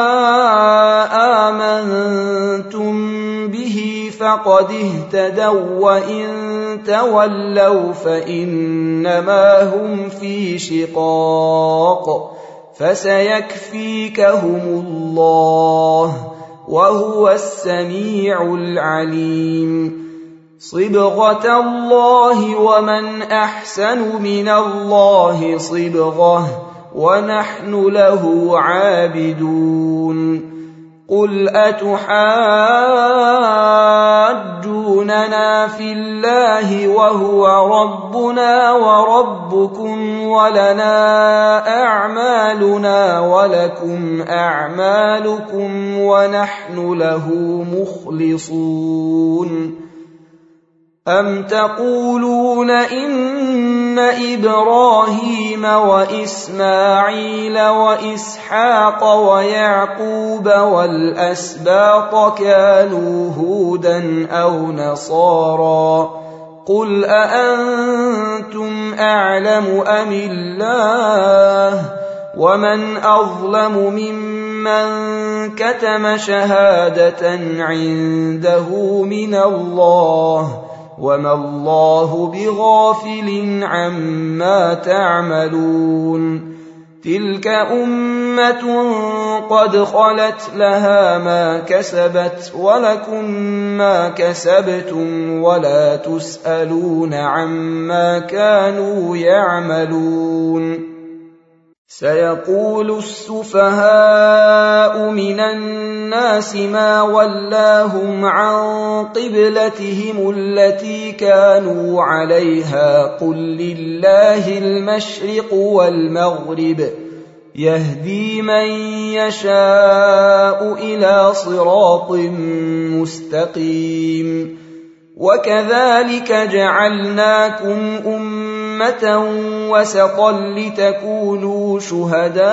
آمنتم به فقد اهتدوا وإن تولوا فإنما هم في شقاق فسيكفيكهم الله وهو السميع العليم صبغة الله ومن أحسن من الله صبغة ونحن له عابدون قل أتحاجون تحاجوننا في الله وهو ربنا وربكم ولنا أعمالنا ولكم أعمالكم ونحن له مخلصون أم تقولون إن إبراهيم وإسماعيل وإسحاق ويعقوب والأسباط كانوا هودا أو نصارى قل أأنتم أعلم أم الله ومن أظلم ممن كتم شهادة عنده من الله وما الله بغافل عما تعملون تلك أمة قد خلت لها ما كسبت ولكم ما كسبتم ولا تسألون عما كانوا يعملون سيقول السفهاء من الناس ما ولاهم عن قبلتهم التي كانوا عليها قل لله المشرق والمغرب يهدي من يشاء إلى صراط مستقيم وكذلك جعلناكم أمة وسطا لتكونوا شهداء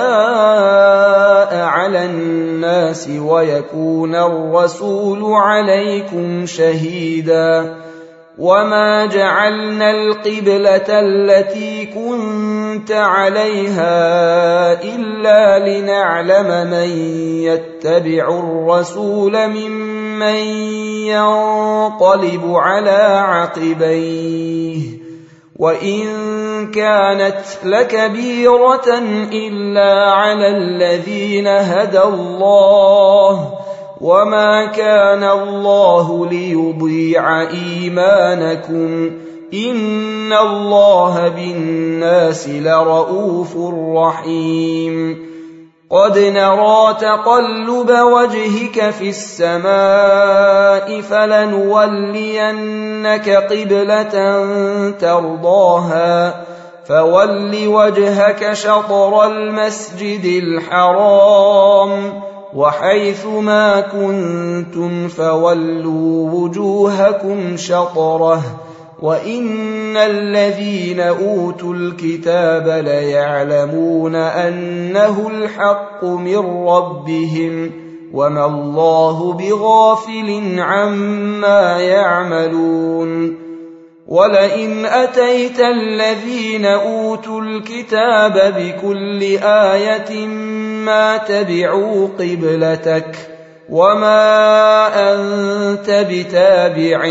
على الناس ويكون الرسول عليكم شهيدا وما جعلنا القبلة التي كنت عليها إلا لنعلم من يتبع الرسول ممن ينقلب على عقبيه وإن كانت لكبيرة إلا على الذين هدى الله وما كان الله ليضيع إيمانكم إن الله بالناس لرؤوف رحيم قد نرى تقلب وجهك في السماء فلنولينك قبلة ترضاها فول وجهك شطر المسجد الحرام وحيث ما كنتم فولوا وجوهكم شطره وإن الذين أوتوا الكتاب ليعلمون أنه الحق من ربهم وما الله بغافل عما يعملون ولئن أتيت الذين أوتوا الكتاب بكل آية ما تبعوا قبلتك وما أنت بتابع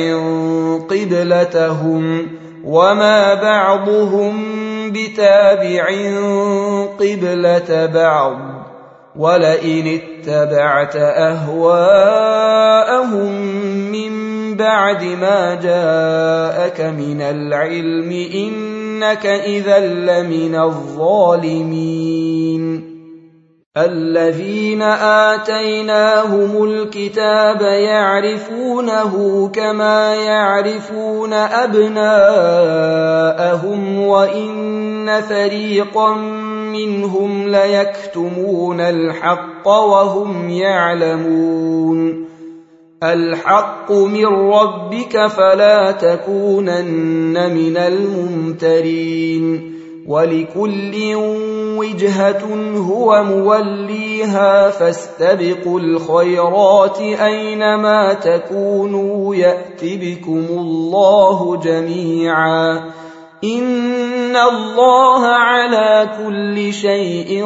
قبلتهم وما بعضهم بتابع قبلة بعض ولئن اتبعت أهواءهم من بعد ما جاءك من العلم إنك إذا لمن الظالمين الذين آتيناهم الكتاب يعرفونه كما يعرفون أبناءهم وإن فريقا منهم ليكتمون الحق وهم يعلمون الحق من ربك فلا تكونن من الممترين ولكل وجهة هو موليها فاستبقوا الخيرات أينما تكونوا يأت بكم الله جميعا إن الله على كل شيء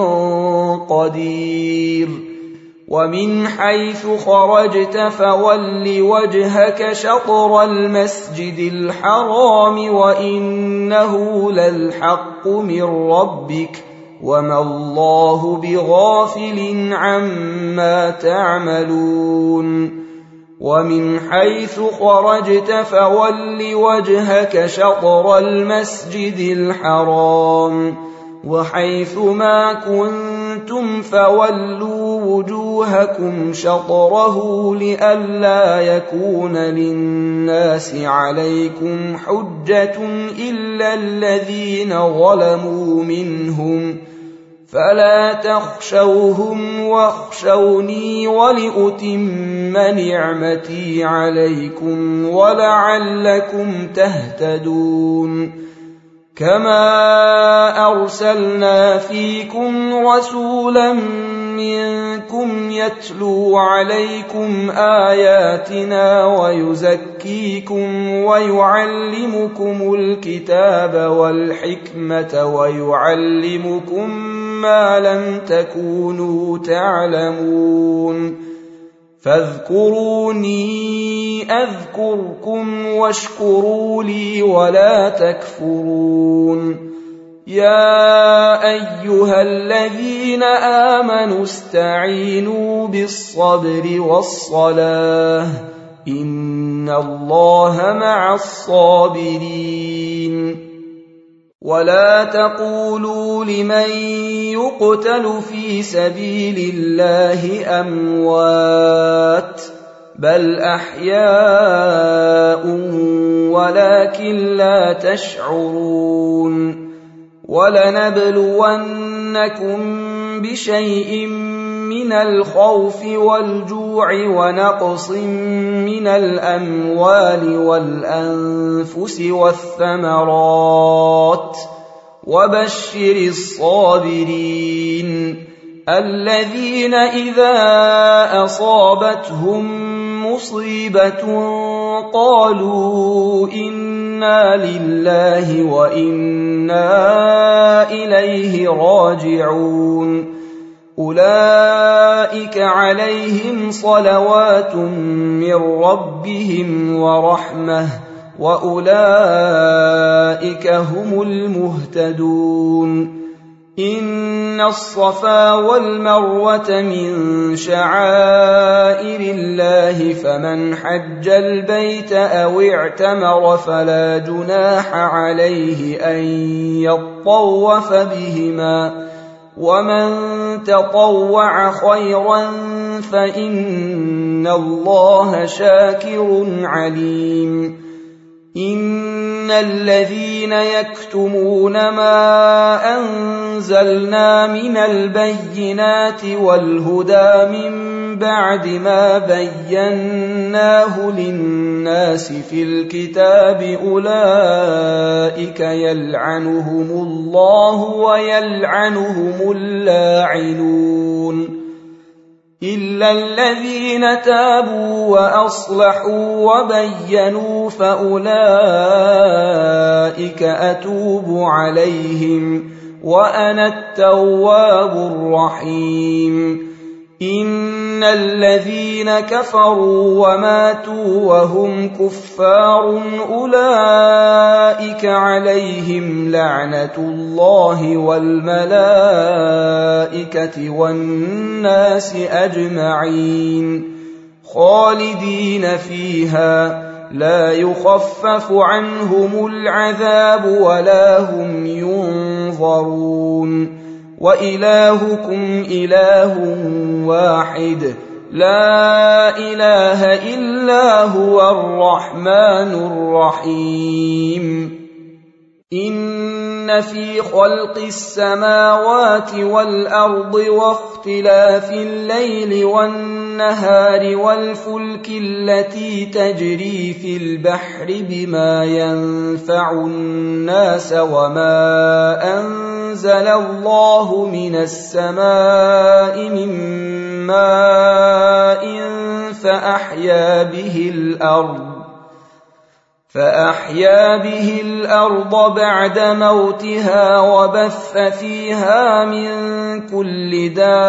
قدير ومن حيث خرجت فول وجهك شطر المسجد الحرام وإنه للحق من ربك وما الله بغافل عما تعملون ومن حيث خرجت فول وجهك شطر المسجد الحرام وحيث ما كنتم فولوا وجوهكم شطره لئلا يكون للناس عليكم حجة إلا الذين ظلموا منهم فلا تخشوهم واخشوني ولأتم نعمتي عليكم ولعلكم تهتدون كما أرسلنا فيكم رسولا منكم يتلو عليكم آياتنا ويزكيكم ويعلمكم الكتاب والحكمة ويعلمكم ما لم تكونوا تعلمون فاذكروني أذكركم واشكروا لي ولا تكفرون يا أيها الذين آمنوا استعينوا بالصبر والصلاة إن الله مع الصابرين ولا تقولوا لمن يقتل في سبيل الله أموات بل أحياء ولكن لا تشعرون ولنبلونكم بشيء من الخوف والجوع ونقص من الأموال والأنفس والثمرات وبشر الصابرين الذين إذا أصابتهم مصيبة قالوا إنا لله وإنا إليه راجعون أولئك عليهم صلوات من ربهم ورحمة وأولئك هم المهتدون إن الصفا والمروة من شعائر الله فمن حج البيت أو اعتمر فلا جناح عليه أن يطوف بهما ومن تطوع خيرا فإن الله شاكر عليم إن الذين يكتمون ما أنزلنا من البينات والهدى من بعد ما بيناه للناس في الكتاب أولئك يلعنهم الله ويلعنهم اللاعنون إلا الذين تابوا وأصلحوا وبينوا فأولئك أتوب عليهم وأنا التواب الرحيم إن الذين كفروا وماتوا وهم كفار أولئك عليهم لعنة الله والملائكة والناس أجمعين خالدين فيها لا يخفف عنهم العذاب ولا هم ينظرون وإلهكم إله واحد لا إله إلا هو الرحمن الرحيم إن في خلق السماوات والأرض واختلاف الليل والنهار والفلك التي تجري في البحر بما ينفع الناس وما أنزل الله من السماء من ماء فأحيا به الأرض فأحيا به الأرض بعد موتها وبث فيها من كل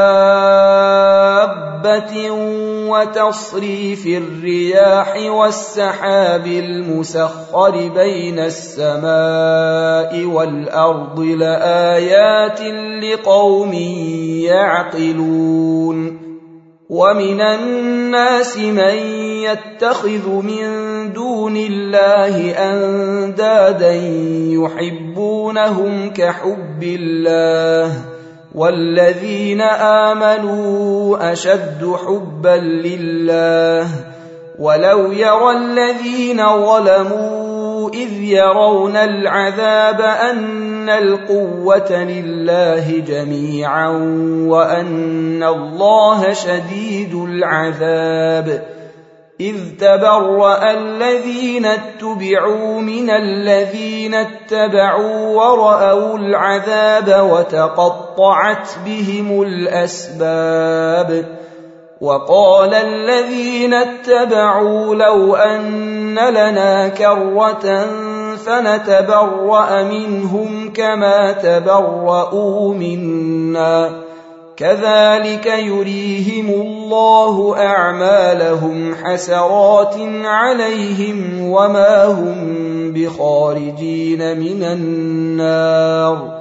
دابة وتصريف الرياح والسحاب المسخر بين السماء والأرض لآيات لقوم يعقلون ومن الناس من يتخذ من دون الله أندادا يحبونهم كحب الله والذين آمنوا أشد حبا لله ولو يرى الذين ظلموا إذ يرون العذاب أن القوة لله جميعا وأن الله شديد العذاب إذ تبرأ الذين اتبعوا من الذين اتبعوا ورأوا العذاب وتقطعت بهم الأسباب وقال الذين اتبعوا لو أن لنا كرة فنتبرأ منهم كما تبرؤوا منا كذلك يريهم الله أعمالهم حسرات عليهم وما هم بخارجين من النار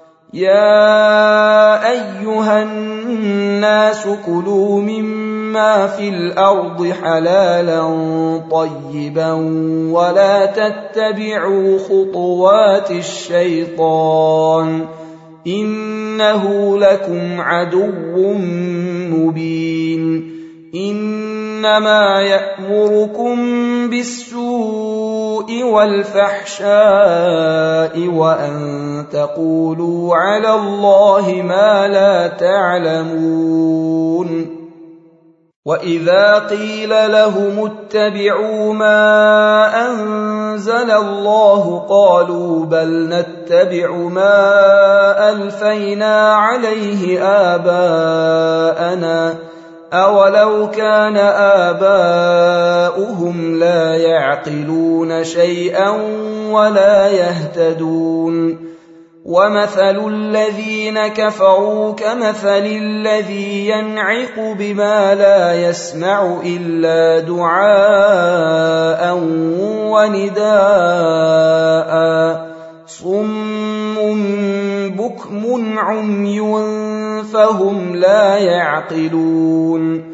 يا أيها الناس كلوا مما في الأرض حلالا طيبا ولا تتبعوا خطوات الشيطان إنه لكم عدو مبين إنما يأمركم بالسوء والفحشاء وأن تقولوا على الله ما لا تعلمون وإذا قيل لهم اتبعوا ما أنزل الله قالوا بل نتبع ما ألفينا عليه آباءنا أولو كان آباؤهم لا يعقلون شيئا ولا يهتدون ومثل الذين كفروا كمثل الذي ينعق بما لا يسمع إلا دعاء ونداء صم بكم عمي فهم لا يعقلون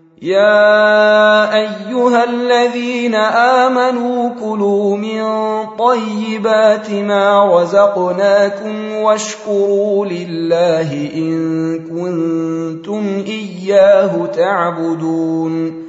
يا أيها الذين آمنوا كلوا من طيبات ما رزقناكم واشكروا لله إن كنتم إياه تعبدون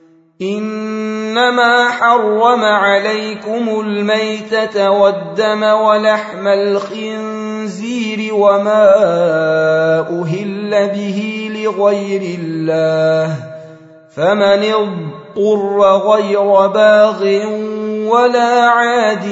إنما حرم عليكم الميتة والدم ولحم الخنزير وما أهل به لغير الله فمن اضطر غير باغ ولا عاد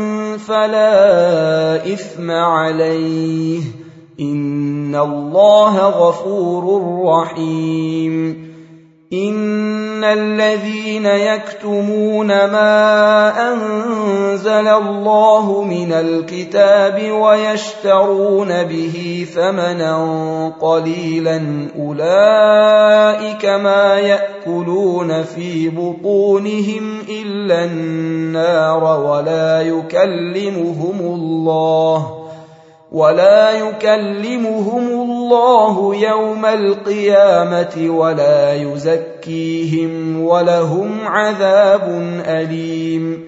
فلا إثم عليه إن الله غفور رحيم إن الذين يكتمون ما أنزل الله من الكتاب ويشترون به ثمنا قليلا أولئك ما يأكلون في بطونهم إلا النار ولا يكلمهم الله ولا يكلمهم الله يوم القيامة ولا يزكيهم ولهم عذاب أليم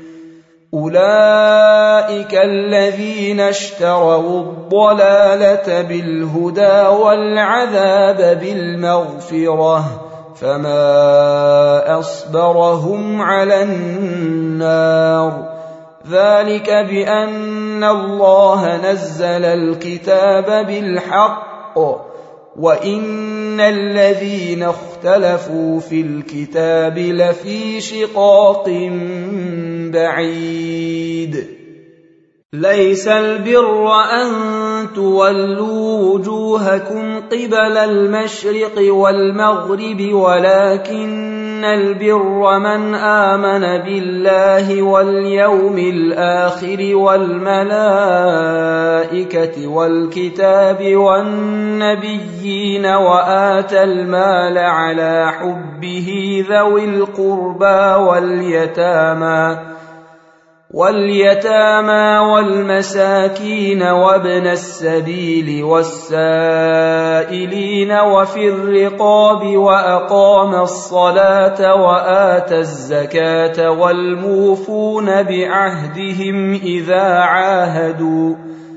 أولئك الذين اشتروا الضلالة بالهدى والعذاب بالمغفرة فما أصبرهم على النار ذلك بأن الله نزل الكتاب بالحق وإن الذين اختلفوا في الكتاب لفي شقاق بعيد ليس البر أن تولوا وجوهكم قبل المشرق والمغرب ولكن البر من آمن بالله واليوم الآخر والملائكة والكتاب والنبيين وآتى المال على حبه ذوي القربى واليتامى واليتامى والمساكين وابن السبيل والسائلين وفي الرقاب وأقام الصلاة وآتى الزكاة والموفون بعهدهم إذا عاهدوا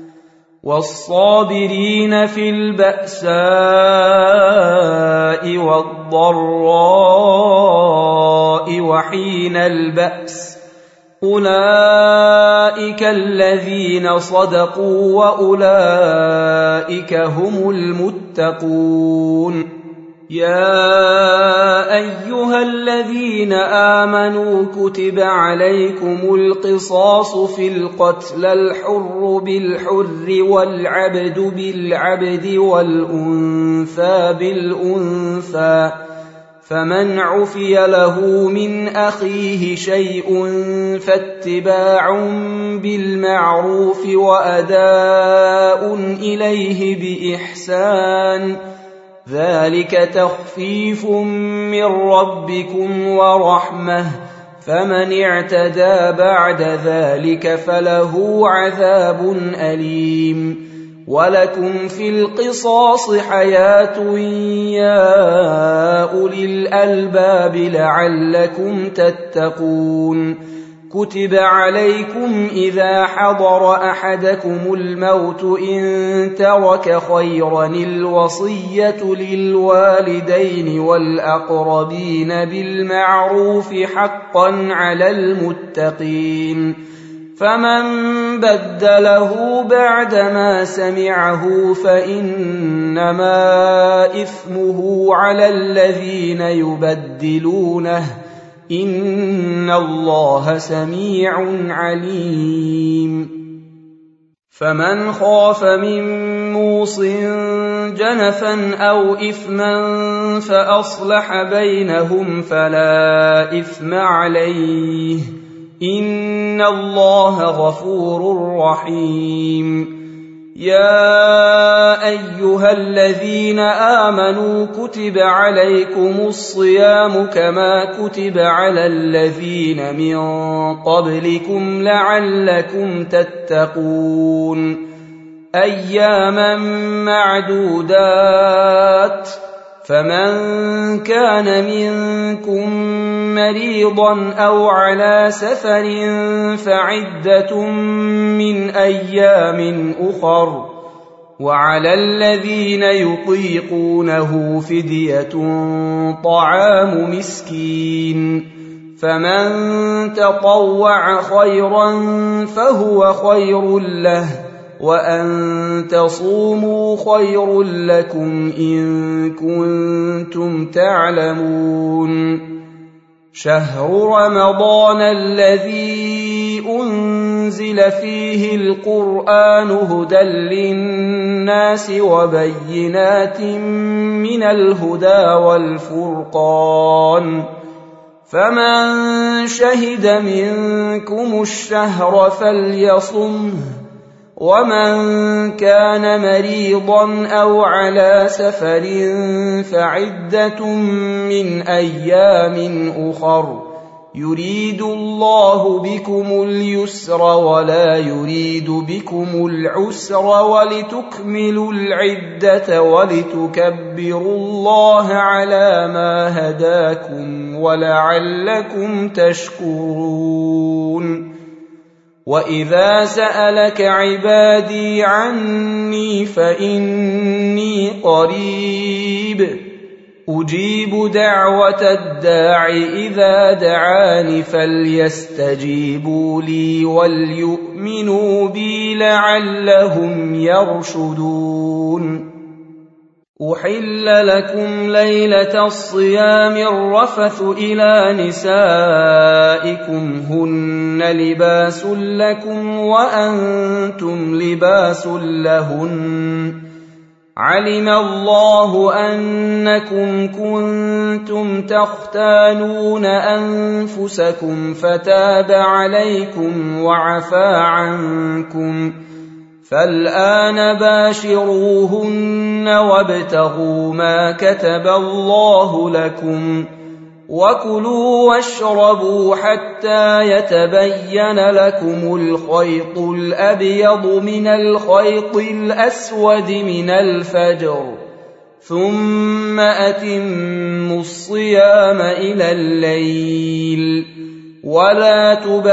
والصابرين في البأساء والضراء وحين البأس أولئك الذين صدقوا وأولئك هم المتقون. يا أيها الذين آمنوا كتب عليكم القصاص في القتلى الحر بالحر والعبد بالعبد والأنثى بالأنثى فمن عفي له من أخيه شيء فاتباع بالمعروف وأداء إليه بإحسان ذلك تخفيف من ربكم ورحمة فمن اعتدى بعد ذلك فله عذاب أليم. ولكم في القصاص حياة يا أولي الألباب لعلكم تتقون. كتب عليكم إذا حضر أحدكم الموت إن ترك خيرا الوصية للوالدين والأقربين بالمعروف حقا على المتقين. فمن بدله بعدما سمعه فإنما إثمه على الذين يبدلونه إن الله سميع عليم. فمن خاف من موص جنفا أو إثما فأصلح بينهم فلا إثم عليه إن الله غفور رحيم. يا أيها الذين آمنوا كتب عليكم الصيام كما كتب على الذين من قبلكم لعلكم تتقون. أياما معدودات فمن كان منكم مريضا أو على سفر فعدة من أيام أخر وعلى الذين يطيقونه فدية طعام مسكين فمن تطوع خيرا فهو خير له وأن تصوموا خير لكم إن كنتم تعلمون. شهر رمضان الذي أنزل فيه القرآن هدى للناس وبينات من الهدى والفرقان فمن شهد منكم الشهر فليصمه ومن كان مريضا أو على سفر فعدة من أيام أخر يريد الله بكم اليسر ولا يريد بكم العسر ولتكملوا العدة ولتكبروا الله على ما هداكم ولعلكم تشكرون. وإذا سألك عبادي عني فإني قريب أجيب دعوة الداع إذا دعاني فليستجيبوا لي وليؤمنوا بي لعلهم يرشدون. أحل لكم ليلة الصيام الرفث إلى نسائكم هن لباس لكم وأنتم لباس لهن علم الله أنكم كنتم تختانون أنفسكم فتاب عليكم وعفى عنكم فالآن باشروهن وابتغوا ما كتب الله لكم وكلوا واشربوا حتى يتبين لكم الخيط الأبيض من الخيط الأسود من الفجر ثم أتموا الصيام إلى الليل ولا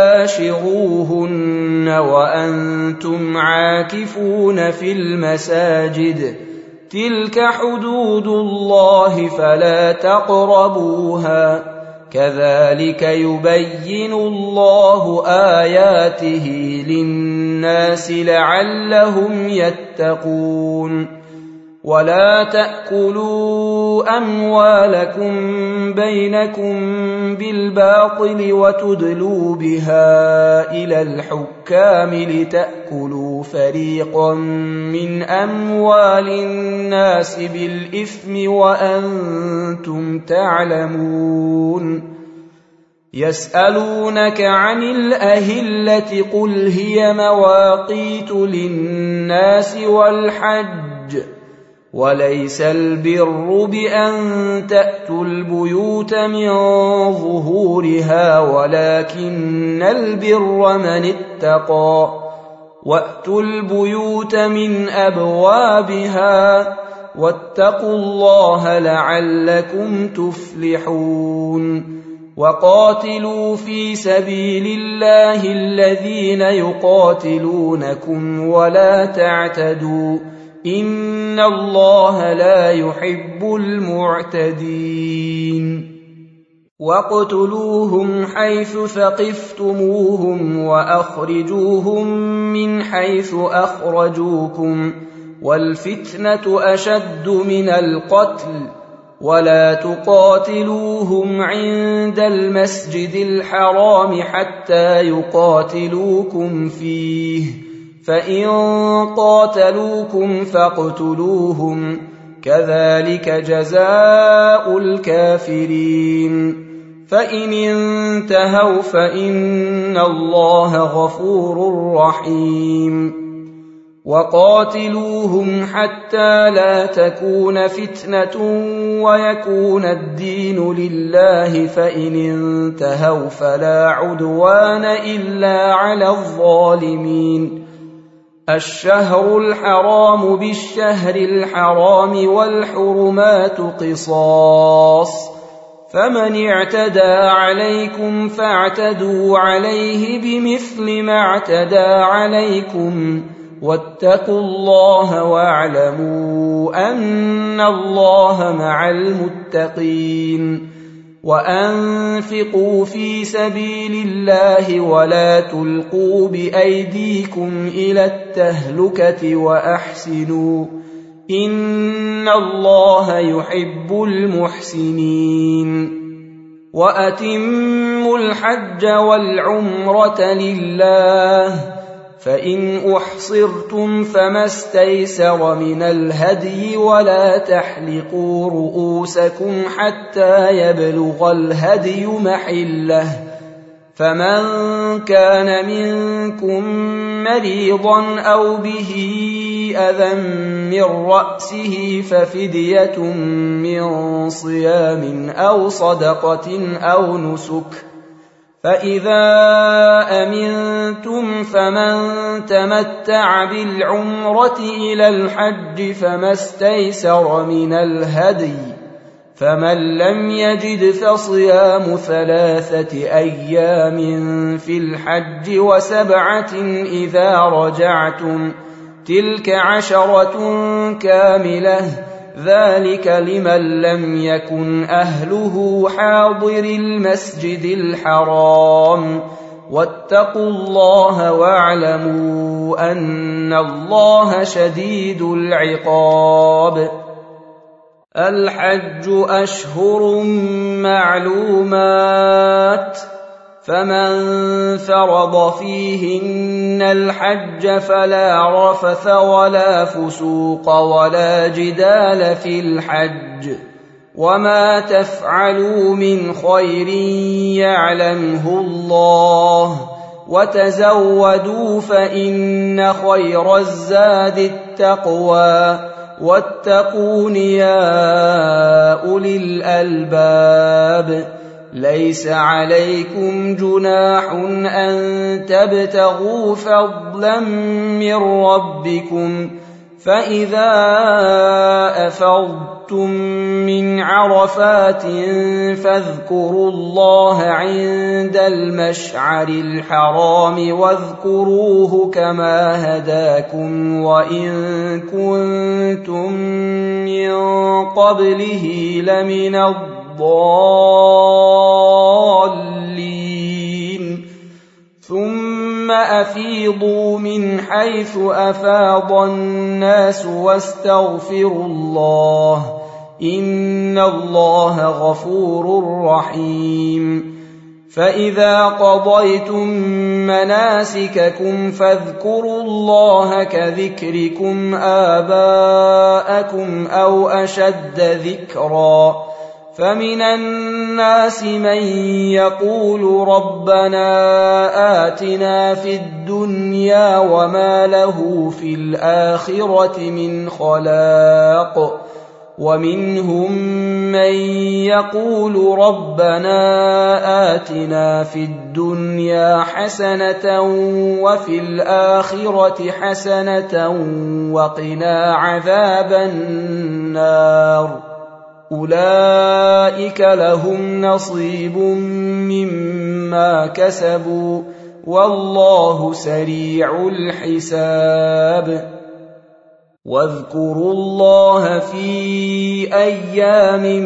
تباشروهن وأنتم عاكفون في المساجد تلك حدود الله فلا تقربوها كذلك يبين الله آياته للناس لعلهم يتقون ولا تأكلوا أموالكم بينكم بالباطل وتدلوا بها إلى الحكام لتأكلوا فريقا من أموال الناس بالإثم وأنتم تعلمون يسألونك عن الأهلة قل هي مواقيت للناس والحج وليس البر بأن تأتوا البيوت من ظهورها ولكن البر من اتقى وأتوا البيوت من أبوابها واتقوا الله لعلكم تفلحون وقاتلوا في سبيل الله الذين يقاتلونكم ولا تعتدوا إن الله لا يحب المعتدين واقتلوهم حيث ثقفتموهم وأخرجوهم من حيث أخرجوكم والفتنة أشد من القتل ولا تقاتلوهم عند المسجد الحرام حتى يقاتلوكم فيه فإن قاتلوكم فاقتلوهم كذلك جزاء الكافرين فإن انتهوا فإن الله غفور رحيم وقاتلوهم حتى لا تكون فتنة ويكون الدين لله فإن انتهوا فلا عدوان إلا على الظالمين الشهر الحرام بالشهر الحرام والحرمات قصاص فمن اعتدى عليكم فاعتدوا عليه بمثل ما اعتدى عليكم واتقوا الله واعلموا أن الله مع المتقين وأنفقوا في سبيل الله ولا تلقوا بأيديكم إلى التهلكة وأحسنوا إن الله يحب المحسنين وأتموا الحج والعمرة لله فإن أحصرتم فما استيسر من الهدي ولا تحلقوا رؤوسكم حتى يبلغ الهدي محله فمن كان منكم مريضا أو به أذى من رأسه ففدية من صيام أو صدقة أو نسك فإذا أمنتم فمن تمتع بالعمرة إلى الحج فما استيسر من الهدي فمن لم يجد فصيام ثلاثة أيام في الحج وسبعة إذا رجعتم تلك عشرة كاملة ذلك لمن لم يكن أهله حاضر المسجد الحرام واتقوا الله واعلموا أن الله شديد العقاب الحج أشهر معلومات فمن فرض فيهن الحج فلا رفث ولا فسوق ولا جدال في الحج وما تفعلوا من خير يعلمه الله وتزودوا فإن خير الزاد التقوى واتقون يا أولي الألباب ليس عليكم جناح أن تبتغوا فضلا من ربكم فإذا أفضتم من عرفات فاذكروا الله عند المشعر الحرام واذكروه كما هداكم وإن كنتم من قبله لمن الضالين ثم أفيضوا من حيث أفاض الناس واستغفروا الله إن الله غفور رحيم فإذا قضيتم مناسككم فاذكروا الله كذكركم آباءكم أو أشد ذكرا فمن الناس من يقول ربنا آتنا في الدنيا وما له في الآخرة من خلاق ومنهم من يقول ربنا آتنا في الدنيا حسنة وفي الآخرة حسنة وقنا عذاب النار أولئك لهم نصيب مما كسبوا والله سريع الحساب واذكروا الله في أيام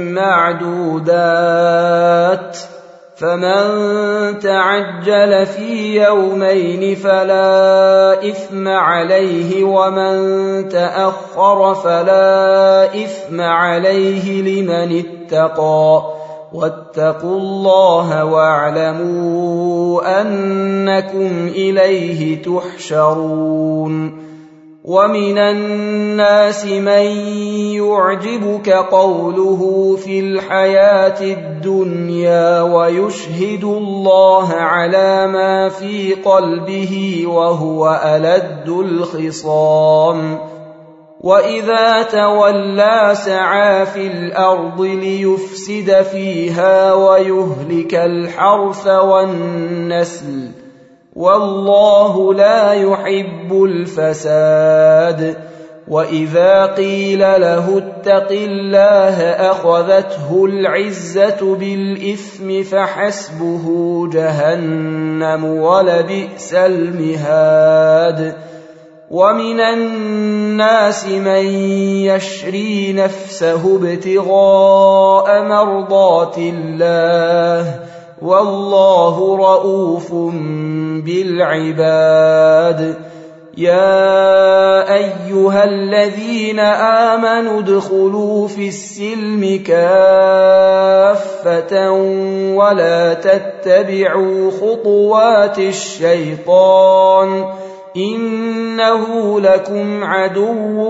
معدودات فمن تعجل في يومين فلا إثم عليه ومن تأخر فلا إثم عليه لمن اتقى واتقوا الله واعلموا أنكم إليه تحشرون ومن الناس من يعجبك قوله في الحياة الدنيا ويشهد الله على ما في قلبه وهو ألد الخصام وإذا تولى سعى في الأرض ليفسد فيها ويهلك الحرث والنسل والله لا يحب الفساد وإذا قيل له اتق الله أخذته العزة بالإثم فحسبه جهنم ولبئس المهاد ومن الناس من يشري نفسه ابتغاء مرضات الله والله رؤوف بالعباد يا أيها الذين آمنوا ادخلوا في السلم كافة ولا تتبعوا خطوات الشيطان إنه لكم عدو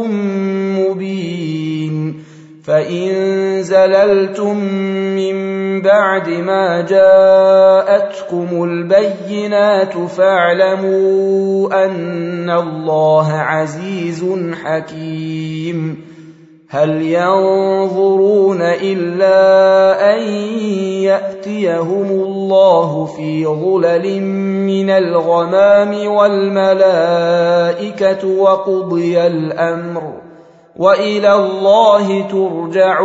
مبين فإن زللتم من بعد ما جاءتكم البينات فاعلموا أن الله عزيز حكيم هل ينظرون إلا أن يأتيهم الله في ظلل من الغمام والملائكة وقضي الأمر وإلى الله ترجع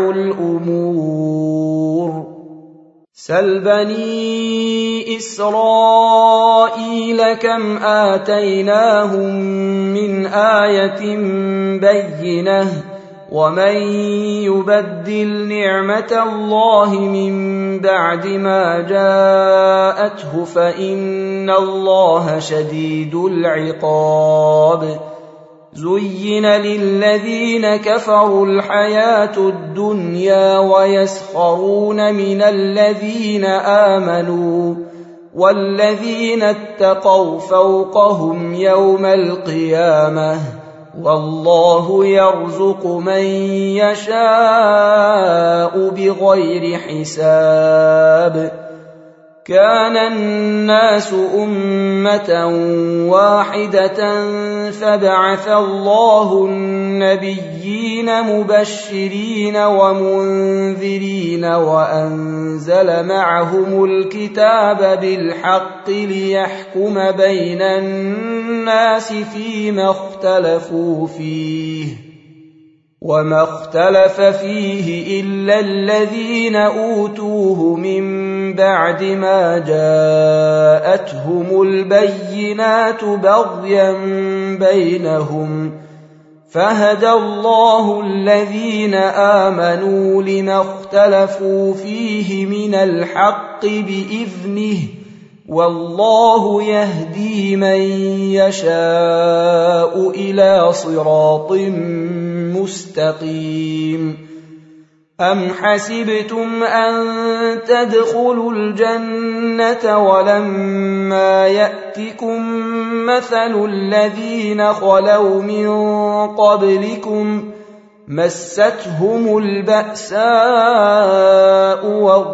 الأمور سل بني إسرائيل كم آتيناهم من آية بينة ومن يبدل نعمة الله من بعد ما جاءته فإن الله شديد العقاب زين للذين كفروا الحياة الدنيا ويسخرون من الذين آمنوا والذين اتقوا فوقهم يوم القيامة والله يرزق من يشاء بغير حساب كان الناس أمة واحدة فبعث الله النبيين مبشرين ومنذرين وأنزل معهم الكتاب بالحق ليحكم بين الناس فيما اختلفوا فيه وما اختلف فيه إلا الذين أوتوه من بعد ما جاءتهم البينات بغيا بينهم فهدى الله الذين آمنوا لما اختلفوا فيه من الحق بإذنه والله يهدي من يشاء إلى صراط مستقيم. أم حسبتم أن تدخلوا الجنة ولما يأتكم مثل الذين خلوا من قبلكم مستهم البأساء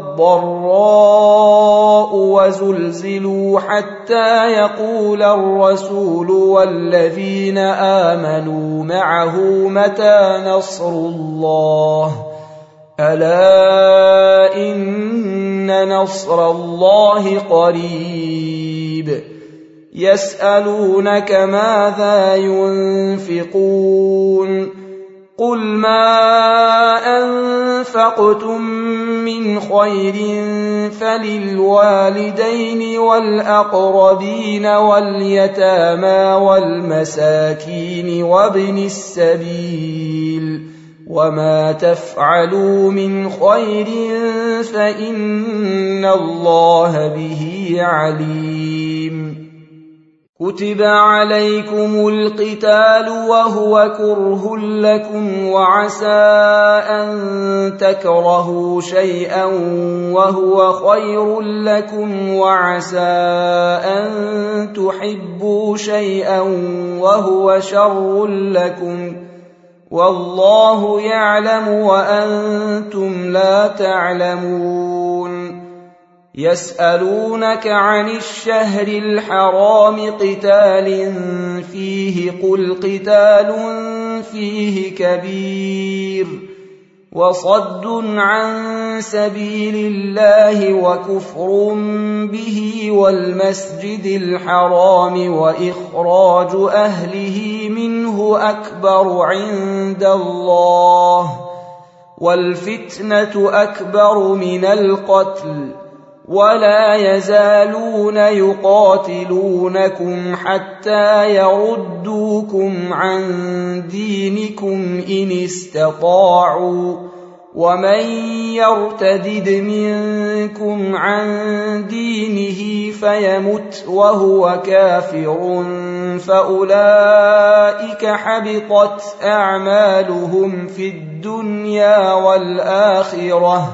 والضراء وزلزلوا حتى يقول الرسول والذين آمنوا معه متى نصر الله ألا إن نصر الله قريب. يسألونك ماذا ينفقون قل ما أنفقتم من خير فللوالدين والأقربين واليتامى والمساكين وابن السبيل وما تفعلوا من خير فإن الله به عليم. كتب عليكم القتال وهو كره لكم وعسى أن تكرهوا شيئا وهو خير لكم وعسى أن تحبوا شيئا وهو شر لكم والله يعلم وأنتم لا تعلمون. يسألونك عن الشهر الحرام قتال فيه قل قتال فيه كبير وصد عن سبيل الله وكفر به والمسجد الحرام وإخراج أهله منه أكبر عند الله والفتنة أكبر من القتل ولا يزالون يقاتلونكم حتى يردوكم عن دينكم إن استطاعوا ومن يرتدد منكم عن دينه فيمت وهو كافر فأولئك حبطت أعمالهم في الدنيا والآخرة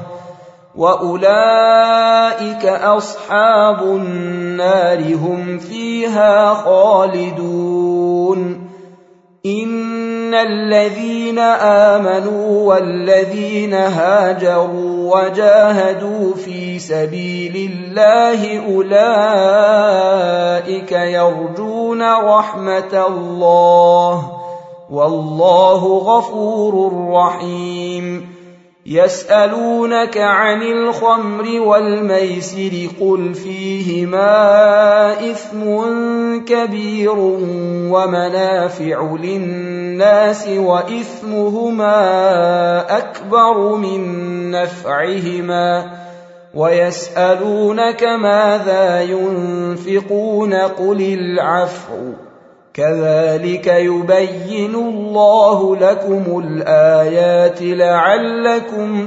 وأولئك أصحاب النار هم فيها خالدون. إن الذين آمنوا والذين هاجروا وجاهدوا في سبيل الله أولئك يرجون رحمة الله والله غفور رحيم. يسألونك عن الخمر والميسر قل فيهما إثم كبير ومنافع للناس وإثمهما أكبر من نفعهما ويسألونك ماذا ينفقون قل العفو كذلك يبين الله لكم الآيات لعلكم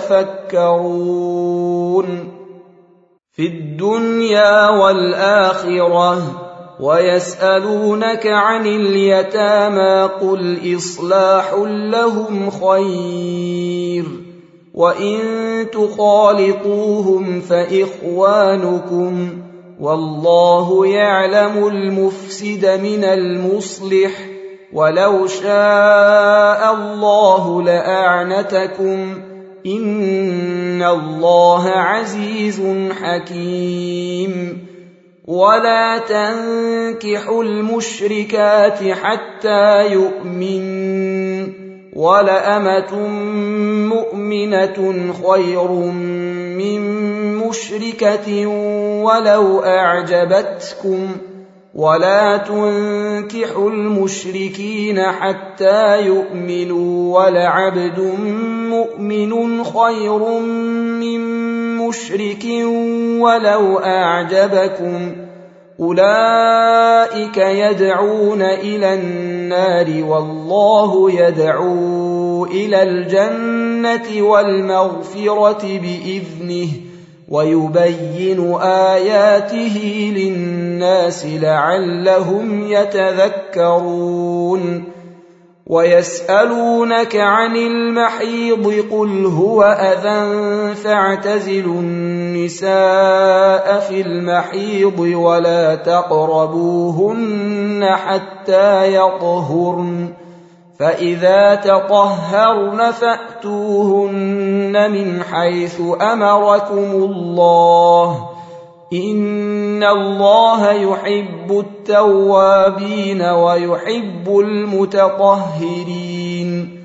تتفكرون. في الدنيا والآخرة ويسألونك عن اليتامى قل إصلاح لهم خير وإن تخالطوهم فإخوانكم والله يعلم المفسد من المصلح ولو شاء الله لأعنتكم إن الله عزيز حكيم. ولا تنكحوا المشركات حتى يؤمنن، ولأمة مؤمنة خير من مشركة ولو أعجبتكم. ولا تنكحوا المشركين حتى يؤمنوا، ولعبد مؤمن خير من مشرك ولو أعجبكم. أولئك يدعون إلى النار والله يدعو إلى الجنة والمغفرة بإذنه، ويبين آياته للناس لعلهم يتذكرون. ويسألونك عن المحيض قل هو أذى فاعتزلوا النساء في المحيض ولا تقربوهن حتى يطهرن، فإذا تطهرن فأتوهن من حيث أمركم الله، إن الله يحب التوابين ويحب المتطهرين.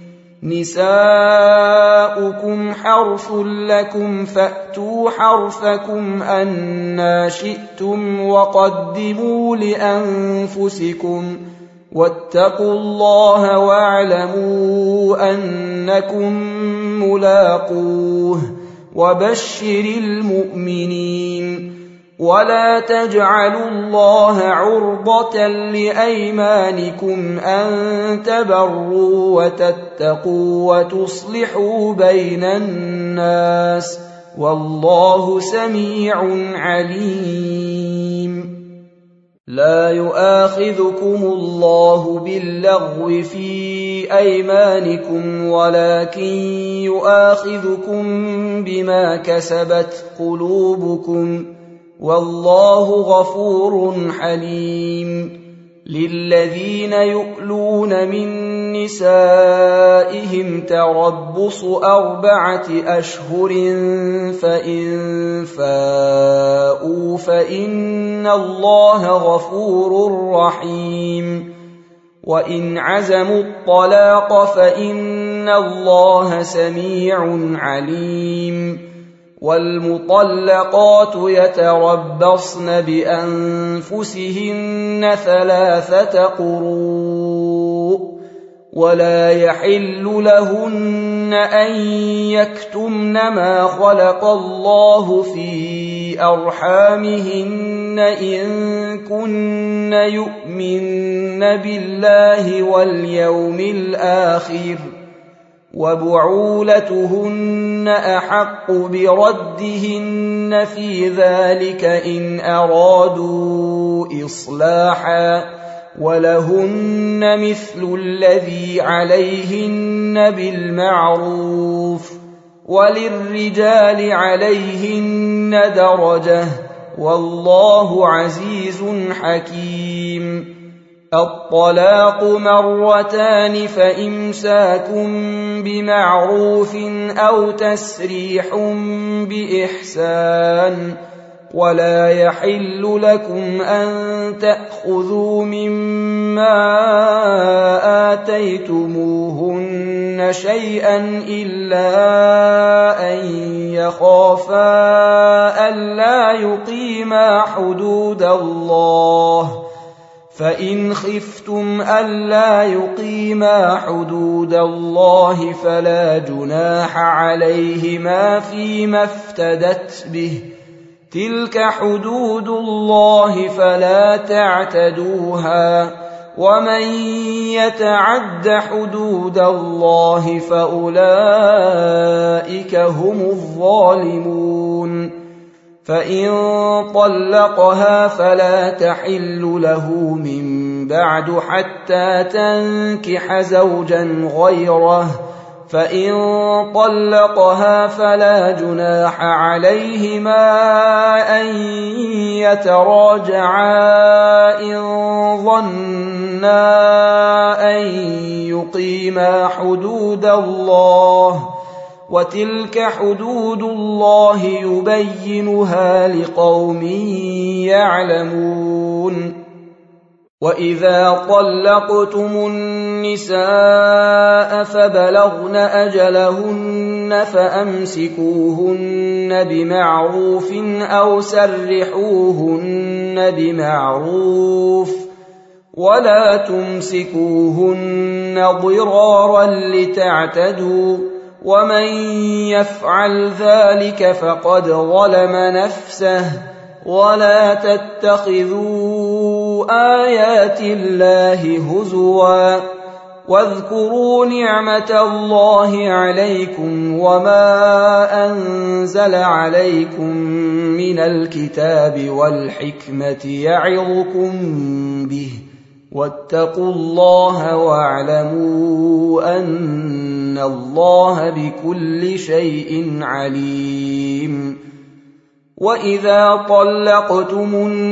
نساؤكم حرث لكم فأتوا حرثكم أنى شئتم وقدموا لأنفسكم، واتقوا الله واعلموا أنكم ملاقوه، وبشر المؤمنين. ولا تجعلوا الله عرضة لأيمانكم أن تبروا وتتقوا وتصلحوا بين الناس، والله سميع عليم. لا يؤاخذكم الله باللغو في أيمانكم ولكن يؤاخذكم بما كسبت قلوبكم، والله غفور حليم. للذين يؤلون من نسائهم تربص أربعة أشهر، فإن فاءوا فإن الله غفور رحيم. وإن عزموا الطلاق فإن الله سميع عليم. والمطلقات يتربصن بأنفسهن ثلاثة قروء، ولا يحل لهن أن يكتمن ما خلق الله في أرحامهن إن كن يؤمن بالله واليوم الآخر، وبعولتهن أحق بردهن في ذلك إن أرادوا إصلاحا، ولهن مثل الذي عليهن بالمعروف، وللرجال عليهن درجة، والله عزيز حكيم. الطلاق مرتان، فإمساك بمعروف أو تسريح بإحسان. ولا يحل لكم أن تأخذوا مما آتيتموهن شيئا إلا أن يخافا ألا يقيما حدود الله، فإن خفتم ألا يقيما حدود الله فلا جناح عليهما فيما افتدت به، تلك حدود الله فلا تعتدوها، ومن يتعد حدود الله فأولئك هم الظالمون. فإن طلقها فلا تحل له من بعد حتى تنكح زوجا غيره، فإن طلقها فلا جناح عليهما أن يتراجعا إن ظنا أن يقيما حدود الله، وتلك حدود الله يبينها لقوم يعلمون. وإذا طلقتم النساء فبلغن أجلهن فأمسكوهن بمعروف أو سرحوهن بمعروف ولا تمسكوهن ضرارا لتعتدوا، ومن يفعل ذلك فقد ظلم نفسه. ولا تتخذوا آيات الله هزوا، واذكروا نعمة الله عليكم وما أنزل عليكم من الكتاب والحكمة يعظكم به، واتقوا الله واعلموا أن الله بكل شيء عليم. وإذا طلقتم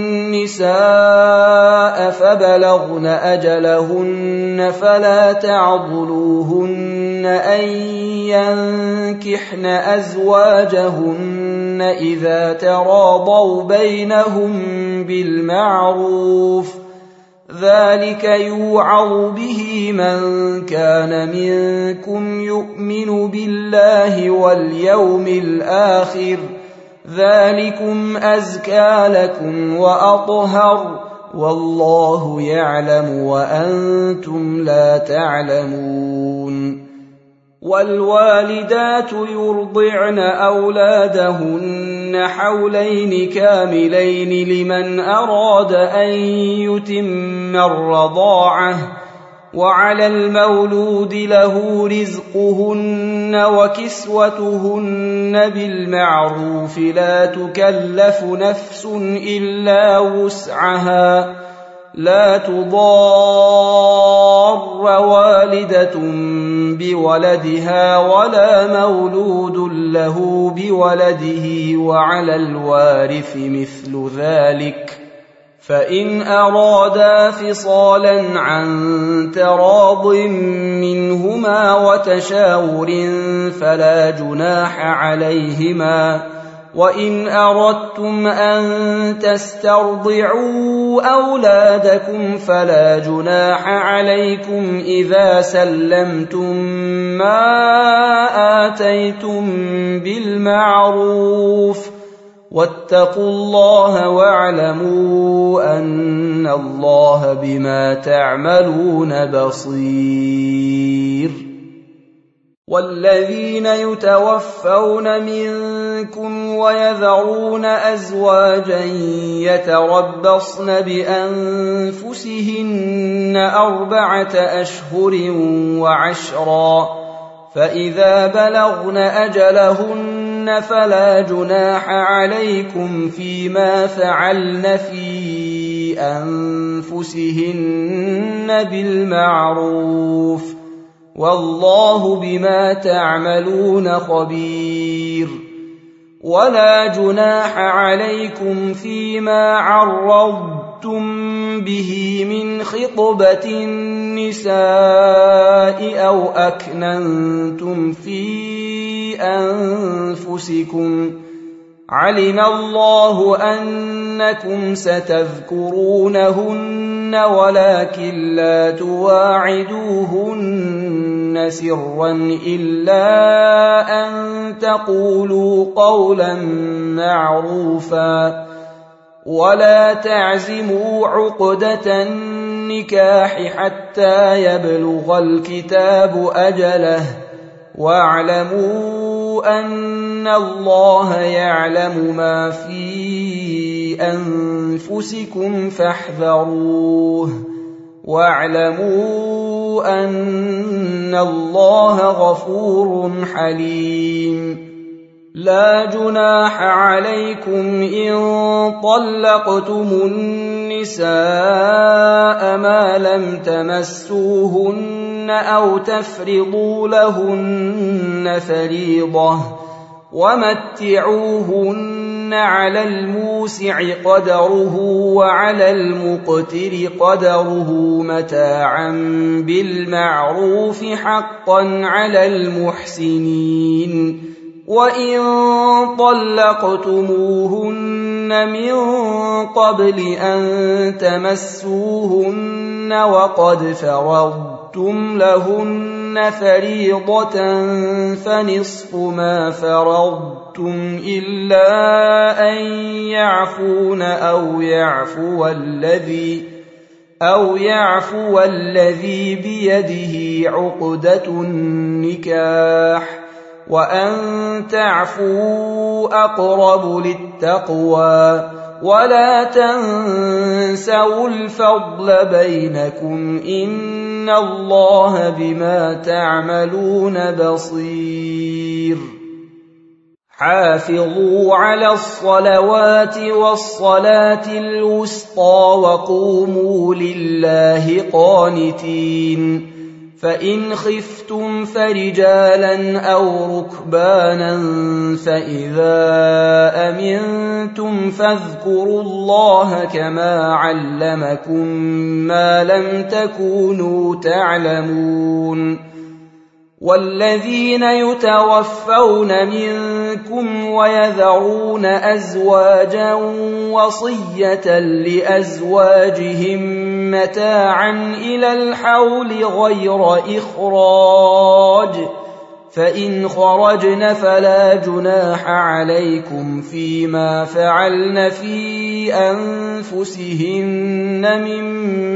النساء فبلغن أجلهن فلا تعضلوهن أن ينكحن أزواجهن إذا تراضوا بينهم بالمعروف، ذلك يوعظ به من كان منكم يؤمن بالله واليوم الآخر، ذلكم أزكى لكم وأطهر، والله يعلم وأنتم لا تعلمون. والوالدات يرضعن أولادهن حولين كاملين لمن أراد أن يتم الرضاعة، وعلى المولود له رزقهن وكسوتهن بالمعروف، لا تكلف نفس إلا وسعها، لا تضار والدة بولدها ولا مولود له بولده، وعلى الوارث مثل ذلك، فإن أرادا فصالا عن تراض منهما وتشاور فلا جناح عليهما. وإن أردتم أن تسترضعوا أولادكم فلا جناح عليكم إذا سلمتم ما آتيتم بالمعروف، واتقوا الله واعلموا أن الله بما تعملون بصير. والذين يتوفون منكم ويذرون أزواجا يتربصن بأنفسهن أربعة أشهر وعشرا، فإذا بلغن أجلهن فلا جناح عليكم فيما فعلن في أنفسهن بالمعروف، والله بما تعملون خبير. ولا جناح عليكم فيما عرضتم به من خطبة النساء أو أكننتم في أنفسكم، علم الله أنكم ستذكرونهن ولكن لا تواعدوهن سرا إلا أن تقولوا قولا معروفا، ولا تعزموا عقدة النكاح حتى يبلغ الكتاب أجله، واعلموا أن الله يعلم ما في أنفسكم فاحذروه، واعلموا أن الله غفور حليم. لا جناح عليكم إن طلقتم النساء ما لم تمسوهن أو تفرضوا لهن فريضة، ومتعوهن على الموسع قدره وعلى المقتر قدره متاعا بالمعروف حقا على المحسنين. وإن طلقتموهن من قبل أن تمسوهن وقد فرضتم لهن فريضة فنصف ما فرضتم إلا أن يعفون أو يعفو الذي أو يعفو الذي بيده عقدة النكاح وأن تعفوا أقرب للتقوى ولا تنسوا الفضل بينكم إن الله بما تعملون بصير. حافظوا على الصلوات والصلاة الوسطى وقوموا لله قانتين. فإن خفتم فرجالا أو ركبانا فإذا أمنتم فاذكروا الله كما علمكم ما لم تكونوا تعلمون. والذين يتوفون منكم ويذرون أزواجا وصية لأزواجهم متاعا إلى الحول غير إخراج فإن خرجن فلا جناح عليكم فيما فعلن في أنفسهن من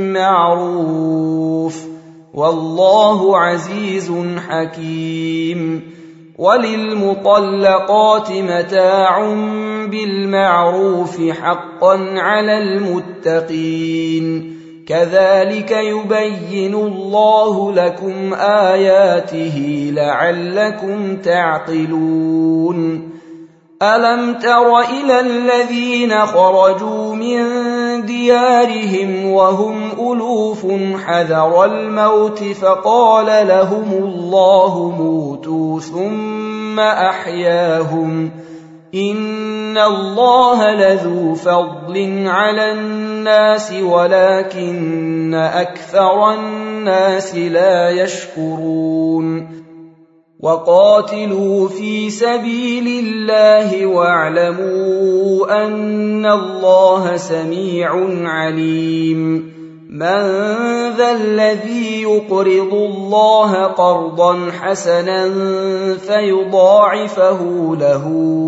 معروف والله عزيز حكيم. وللمطلقات متاع بالمعروف حقا على المتقين. كذلك يبين الله لكم آياته لعلكم تعقلون. ألم تر إلى الذين خرجوا من ديارهم وهم ألوف حذر الموت فقال لهم الله موتوا ثم أحياهم إن الله لذو فضل على الناس ولكن أكثر الناس لا يشكرون. وقاتلوا في سبيل الله واعلموا أن الله سميع عليم. من ذا الذي يقرض الله قرضا حسنا فيضاعفه له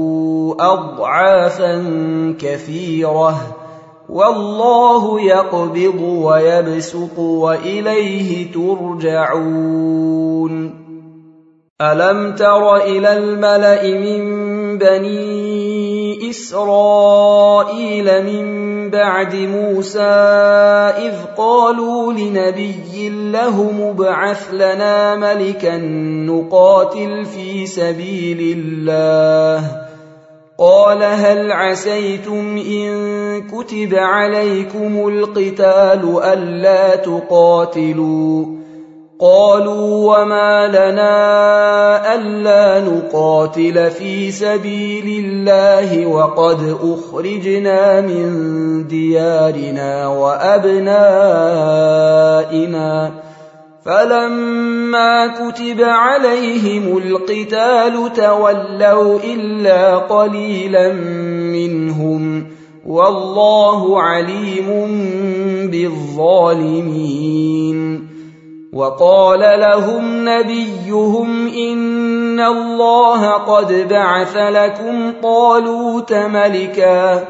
أضعافا كثيرة والله يقبض ويبسط وإليه ترجعون. ألم تر إلى الملأ من بني إسرائيل من بعد موسى إذ قالوا لنبي له ابعث لنا ملكا نقاتل في سبيل الله قال هل عسيتم إن كتب عليكم القتال ألا تقاتلوا قالوا وما لنا ألا نقاتل في سبيل الله وقد أخرجنا من ديارنا وأبنائنا فلما كتب عليهم القتال تولوا إلا قليلا منهم والله عليم بالظالمين. وقال لهم نبيهم إن الله قد بعث لكم طالوت ملكا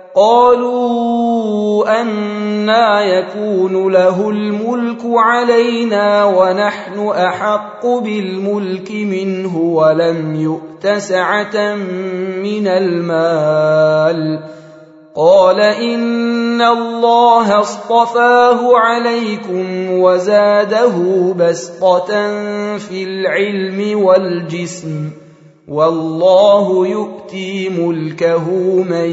قالوا أنى يكون له الملك علينا ونحن أحق بالملك منه ولم يؤت سعة من المال قال إن الله اصطفاه عليكم وزاده بسطة في العلم والجسم والله يؤتي ملكه من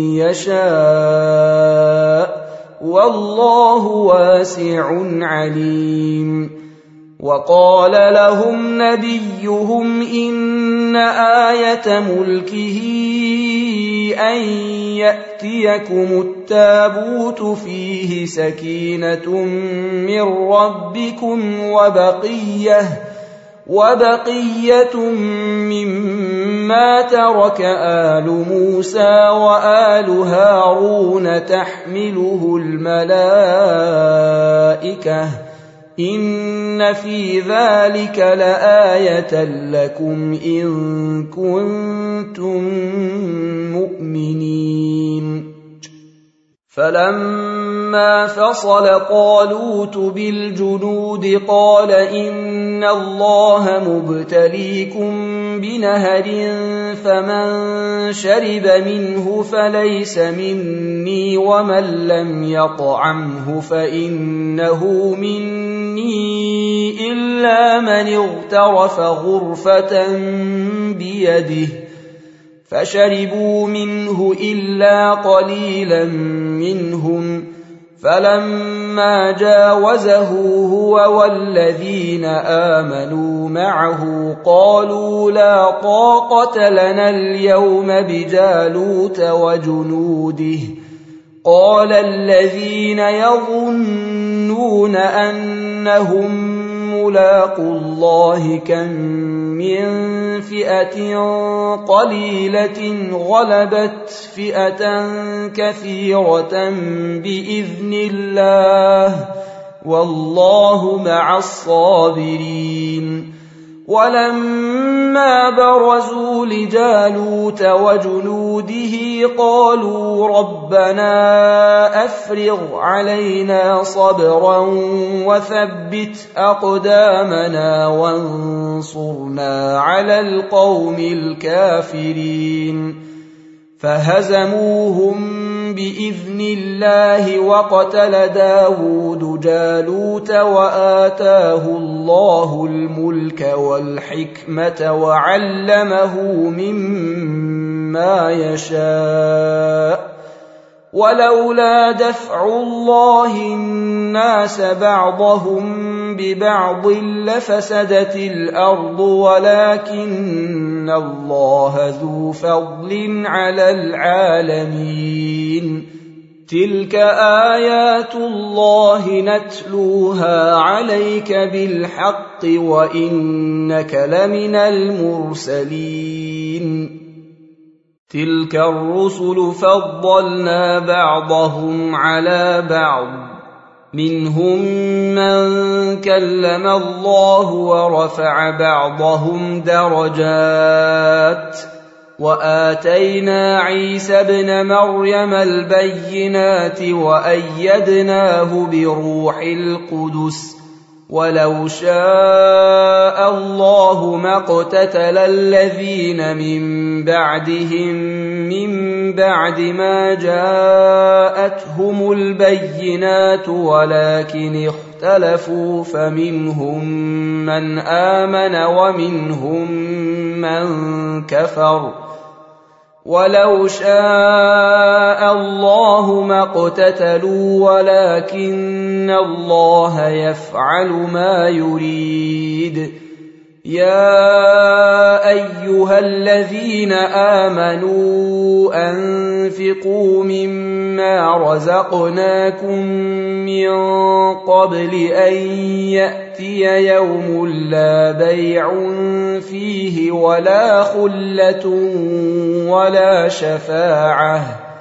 يشاء والله واسع عليم. وقال لهم نبيهم إن آية ملكه أن يأتيكم التابوت فيه سكينة من ربكم وبقية وبقية مما ترك آل موسى وآل هارون تحمله الملائكة إن في ذلك لآية لكم إن كنتم مؤمنين. فلما فصل طالوت بالجنود قال إن الله مبتليكم بنهر فمن شرب منه فليس مني ومن لم يطعمه فإنه مني إلا من اغترف غرفة بيده فشربوا منه إلا قليلا منهم فلما جاوزه هو والذين آمنوا معه قالوا لا طاقة لنا اليوم بجالوت وجنوده قال الذين يظنون أنهم ملاقوا الله كم من فئة قليلة غلبت فئة كثيرة بإذن الله والله مع الصابرين. ولما برزوا لجالوت وجنوده قالوا ربنا أفرغ علينا صبرا وثبت أقدامنا وانصرنا على القوم الكافرين. فهزموهم بإذن الله وقتل داود جالوت وآتاه الله الملك والحكمة وعلمه مما يشاء ولولا دفع الله الناس بعضهم ببعض لفسدت الأرض ولكن الله ذو فضل على العالمين. تلك آيات الله نتلوها عليك بالحق وإنك لمن المرسلين. تلك الرسل فضلنا بعضهم على بعض منهم من كلم الله ورفع بعضهم درجات وآتينا عيسى ابن مريم البينات وأيدناه بروح القدس ولو شاء الله ما اقتتل الذين من بعدهم من بعد ما جاءتهم البينات ولكن اختلفوا فمنهم من آمن ومنهم من كفر ولو شاء الله ما اقتتلوا ولكن الله يفعل ما يريد. يا أيها الذين آمنوا أنفقوا مما رزقناكم من قبل أن يأتي يوم لا بيع فيه ولا خلة ولا شفاعة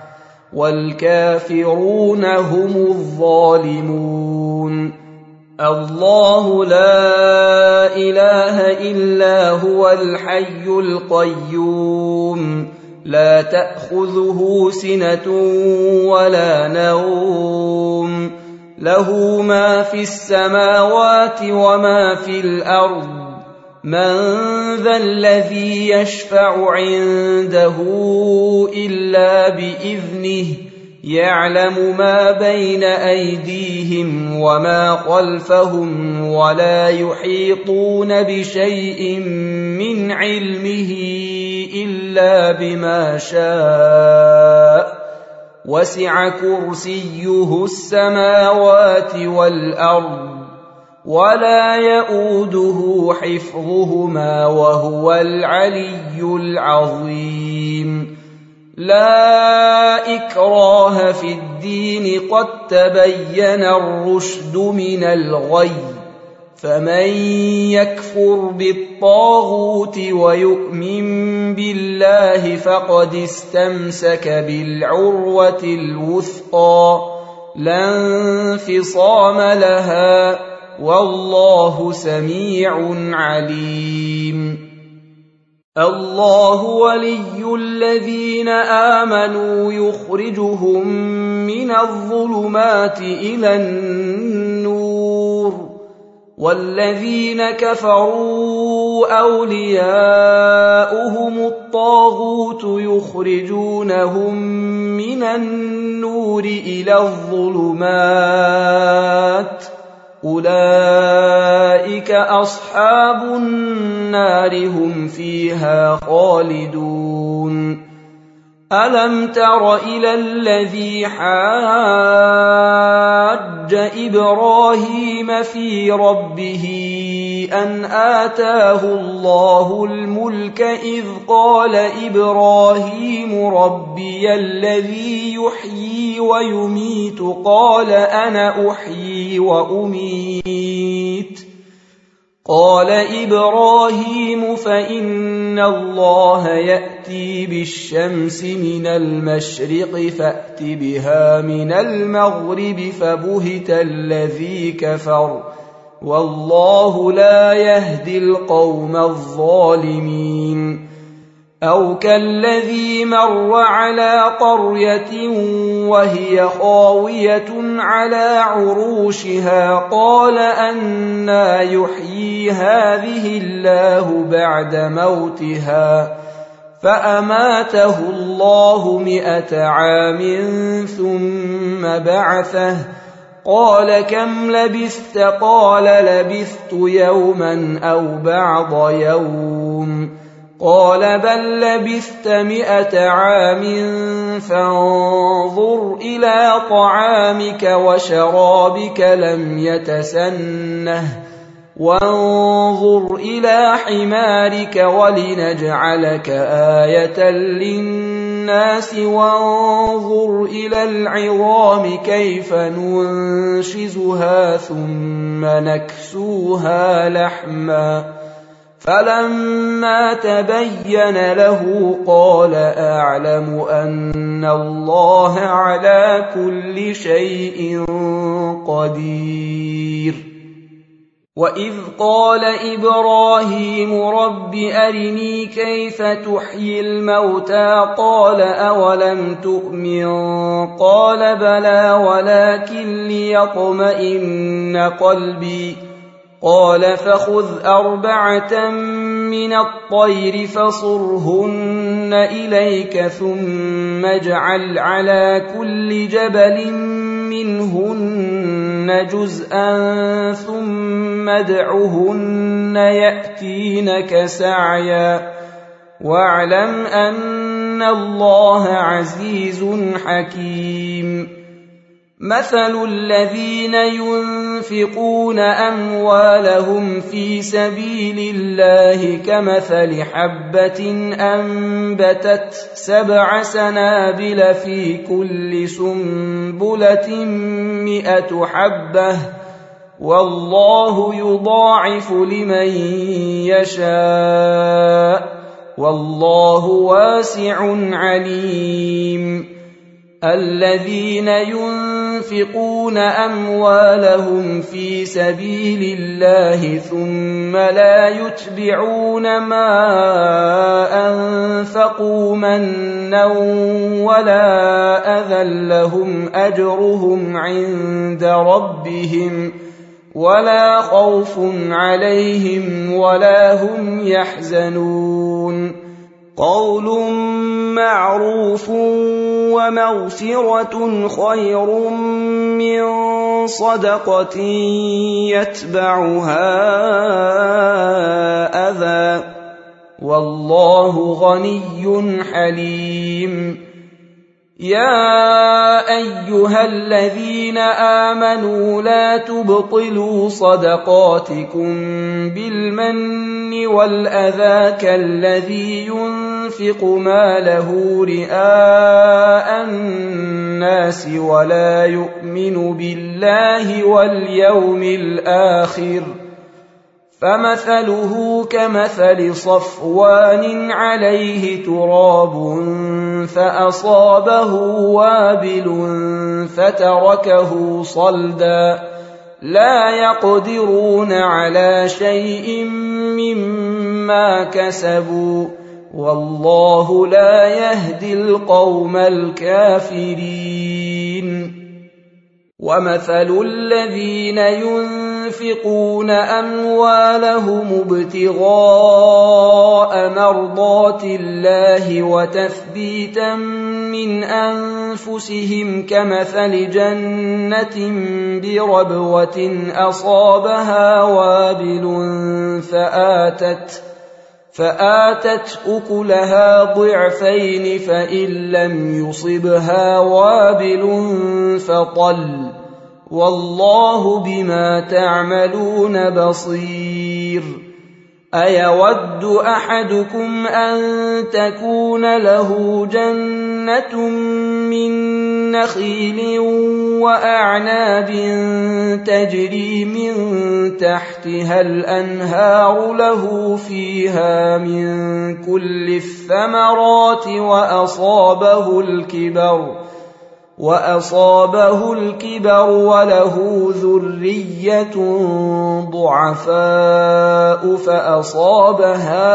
والكافرون هم الظالمون. الله لا إله إلا هو الحي القيوم لا تأخذه سنة ولا نوم له ما في السماوات وما في الأرض من ذا الذي يشفع عنده إلا بإذنه يعلم ما بين أيديهم وما خلفهم ولا يحيطون بشيء من علمه إلا بما شاء وسع كرسيه السماوات والأرض ولا يؤوده حفظهما وهو العلي العظيم. لا إكراه في الدين قد تبين الرشد من الغي فمن يكفر بالطاغوت ويؤمن بالله فقد استمسك بالعروة الوثقى لا انفصام لها والله سميع عليم الله ولي الذين آمنوا يخرجهم من الظلمات إلى النور والذين كفروا أولياؤهم الطاغوت يخرجونهم من النور إلى الظلمات أولئك أصحاب النار هم فيها خالدون ألم تر إلى الذي حاج إبراهيم في ربه أن آتاه الله الملك إذ قال إبراهيم ربي الذي يحيي ويميت قال أنا أحيي وأميت قال إبراهيم فإن الله يأتي بالشمس من المشرق فأت بها من المغرب فبهت الذي كفر والله لا يهدي القوم الظالمين أو كالذي مر على قرية وهي خاوية على عروشها قال أنى يحيي هذه الله بعد موتها فأماته الله مئة عام ثم بعثه قال كم لبثت قال لبثت يوما أو بعض يوم قال بل لبثت مئة عام فانظر إلى طعامك وشرابك لم يتسنه وانظر إلى حمارك ولنجعلك آية للناس وانظر إلى العظام كيف ننشزها ثم نكسوها لحما فلما تبين له قال أعلم أن الله على كل شيء قدير وإذ قال إبراهيم رب أرني كيف تحيي الموتى قال أولم تؤمن قال بلى ولكن ليطمئن قلبي قال فخذ أربعة من الطير فصرهن إليك ثم اجعل على كل جبل منهن جزءا ثم ادعهن يأتينك سعيا واعلم أن الله عزيز حكيم مثل الذين ينفقون أموالهم في سبيل الله كمثل حبة أنبتت سبع سنابل في كل سنبلة مئة حبة والله يضاعف لمن يشاء والله واسع عليم الذين ينفقون أموالهم في سبيل الله ثم لا يتبعون ما أنفقوا منا ولا أذى لهم أجرهم عند ربهم ولا خوف عليهم ولا هم يحزنون قول معروف ومغفرة خير من صدقة يتبعها أذى والله غني حليم يا أيها الذين آمنوا لا تبطلوا صدقاتكم بالمن والأذى كالذي ينفق ماله رئاء الناس ولا يؤمن بالله واليوم الآخر فمثله كمثل صفوان عليه تراب فأصابه وابل فتركه صلدا لا يقدرون على شيء مما كسبوا والله لا يهدي القوم الكافرين. ومثل الذين ينفقون أموالهم ابتغاء مرضات الله وتثبيتا من أنفسهم كمثل جنة بربوة أصابها وابل فآتت فآتت أكلها ضعفين فإن لم يصبها وابل فطل والله بما تعملون بصير. أيود أحدكم أن تكون له جنة من نخيل وأعناب تجري من تحتها الأنهار له فيها من كل الثمرات وأصابه الكبر وأصابه الكبر وله ذرية ضعفاء فأصابها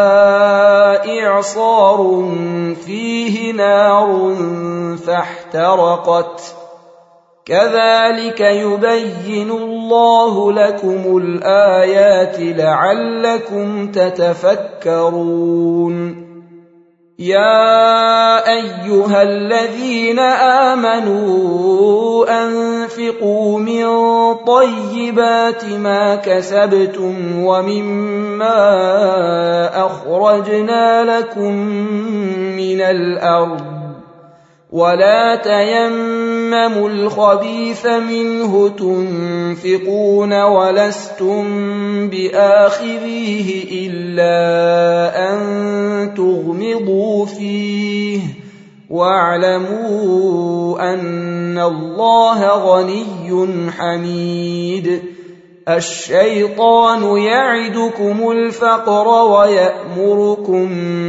إعصار فيه نار فاحترقت كذلك يبين الله لكم الآيات لعلكم تتفكرون. يا أيها الذين آمنوا أنفقوا من طيبات ما كسبتم ومما أخرجنا لكم من الأرض ولا تيمموا الخبيث منه تنفقون ولستم بآخذيه إلا أن تغمضوا فيه واعلموا أن الله غني حميد. الشيطان يعدكم الفقر ويأمركم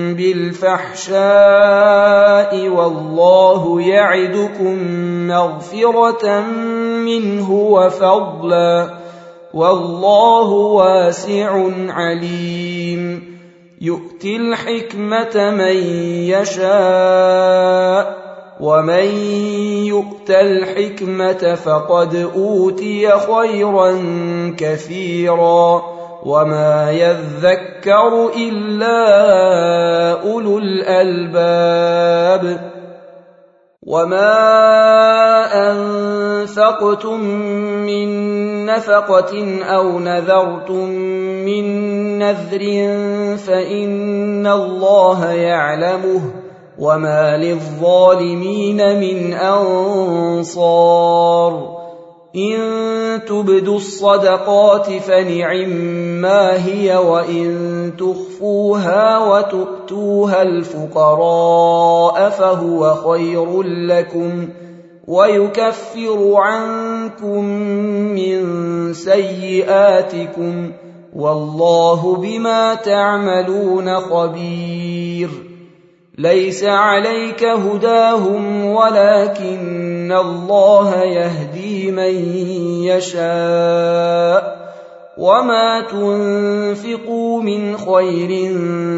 بالفحشاء والله يعدكم مغفرة منه وفضلا والله واسع عليم. يؤتي الحكمة من يشاء ومن يؤت الحكمة فقد أوتي خيرا كثيرا وما يذكر إلا أولو الألباب. وما أنفقتم من نفقة أو نذرتم من نذر فإن الله يعلمه وما للظالمين من أنصار. إن تبدوا الصدقات فنعما هي وإن تخفوها وتؤتوها الفقراء فهو خير لكم ويكفر عنكم من سيئاتكم والله بما تعملون خبير. ليس عليك هداهم ولكن الله يهدي من يشاء وما تنفقوا من خير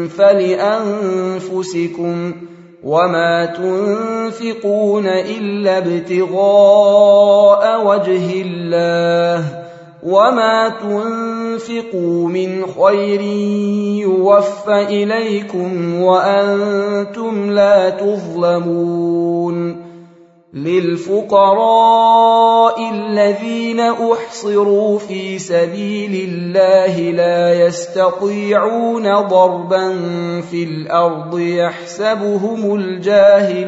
فلأنفسكم وما تنفقون إلا ابتغاء وجه الله وما تنفقوا من خير يوفى إليكم وأنتم لا تظلمون. للفقراء الذين أحصروا في سبيل الله لا يستطيعون ضربا في الأرض يحسبهم الجاهل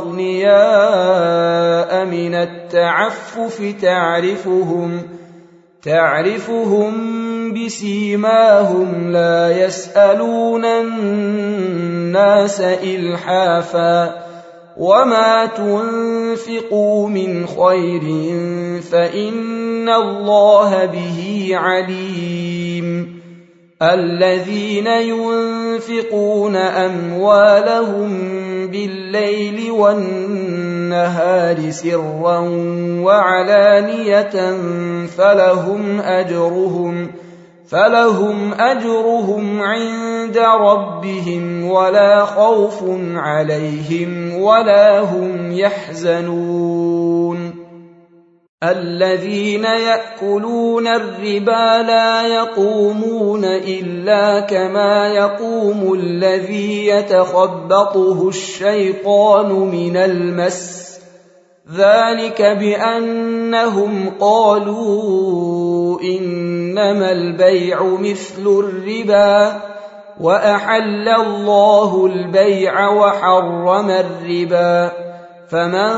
أغنياء من التعفف تعرفهم تعرفهم بسيماهم لا يسألون الناس إلحافا وما تنفقوا من خير فإن الله به عليم الذين ينفقون أموالهم بالليل والنهار سرا وعلانية فلهم أجرهم فلهم أجرهم عند ربهم ولا خوف عليهم ولا هم يحزنون الذين يأكلون الربا لا يقومون إلا كما يقوم الذي يتخبطه الشيطان من المس ذلك بأنهم قالوا إنما البيع مثل الربا وأحل الله البيع وحرم الربا فمن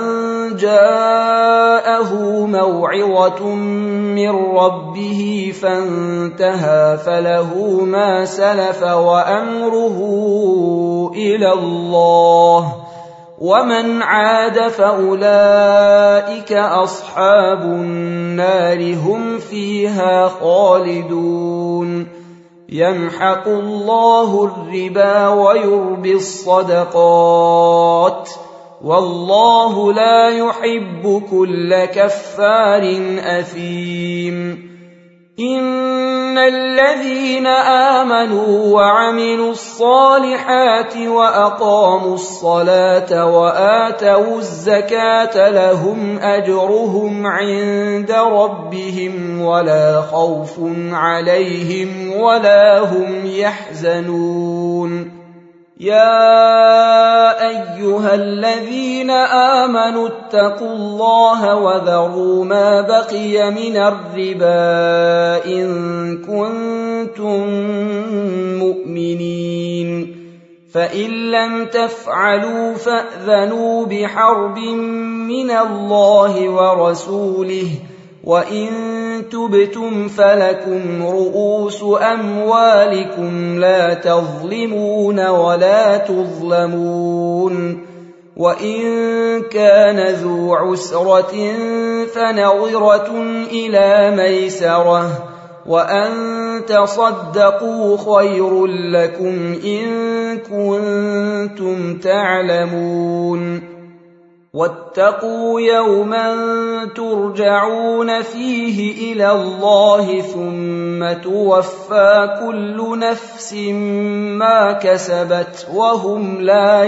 جاءه موعظة من ربه فانتهى فله ما سلف وأمره إلى الله ومن عاد فأولئك أصحاب النار هم فيها خالدون يمحق الله الربا ويربي الصدقات والله لا يحب كل كفار أثيم إن الذين آمنوا وعملوا الصالحات وأقاموا الصلاة وآتوا الزكاة لهم أجرهم عند ربهم ولا خوف عليهم ولا هم يحزنون يا أيها الذين آمنوا اتقوا الله وذروا ما بقي من الربا إن كنتم مؤمنين فإن لم تفعلوا فأذنوا بحرب من الله ورسوله وإن تبتم فلكم رؤوس أموالكم لا تظلمون ولا تظلمون وإن كان ذو عسرة فنظرة إلى ميسرة وأن تصدقوا خير لكم إن كنتم تعلمون واتقوا يوما ترجعون فيه إلى الله ثم توفى كل نفس ما كسبت وهم لا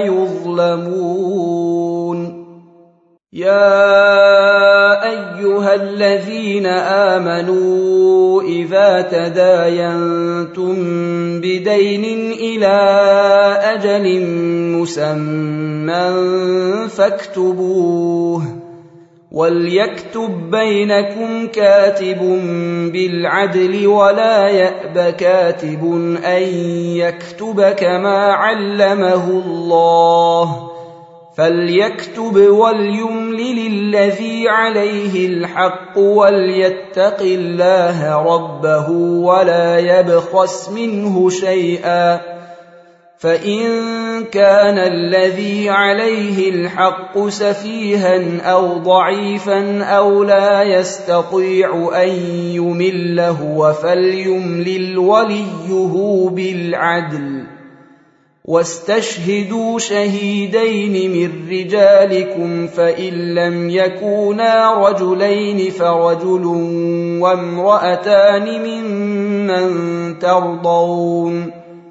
يظلمون يا أيها الذين آمنوا إذا تداينتم بدين إلى أجل مسمى فاكتبوه وليكتب بينكم كاتب بالعدل ولا يأب كاتب أن يكتب كما علمه الله فليكتب وليملل الذي عليه الحق وليتق الله ربه ولا يبخس منه شيئا فإن كان الذي عليه الحق سفيها أو ضعيفا أو لا يستطيع أن يمل هو فليملل وليه بالعدل واستشهدوا شهيدين من رجالكم فإن لم يكونا رجلين فرجل وامرأتان ممن ترضون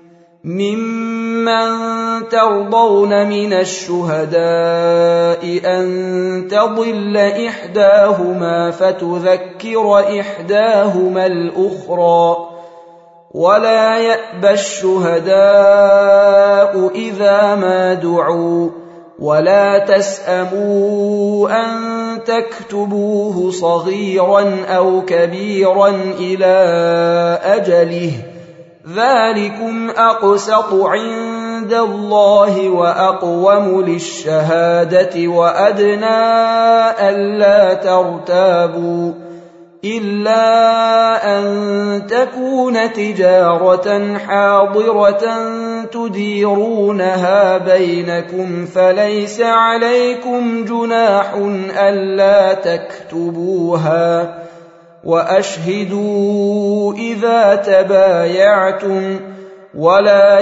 ممن ترضون من الشهداء أن تضل إحداهما فتذكر إحداهما الأخرى ولا يأبى الشهداء إذا ما دعوا ولا تسأموا أن تكتبوه صغيرا أو كبيرا إلى أجله ذلكم أقسط عند الله وأقوم للشهادة وأدنى ألا ترتابوا إلا أن تكون تجارة حاضرة تديرونها بينكم فليس عليكم جناح ألا تكتبوها وأشهدوا إذا تبايعتم ولا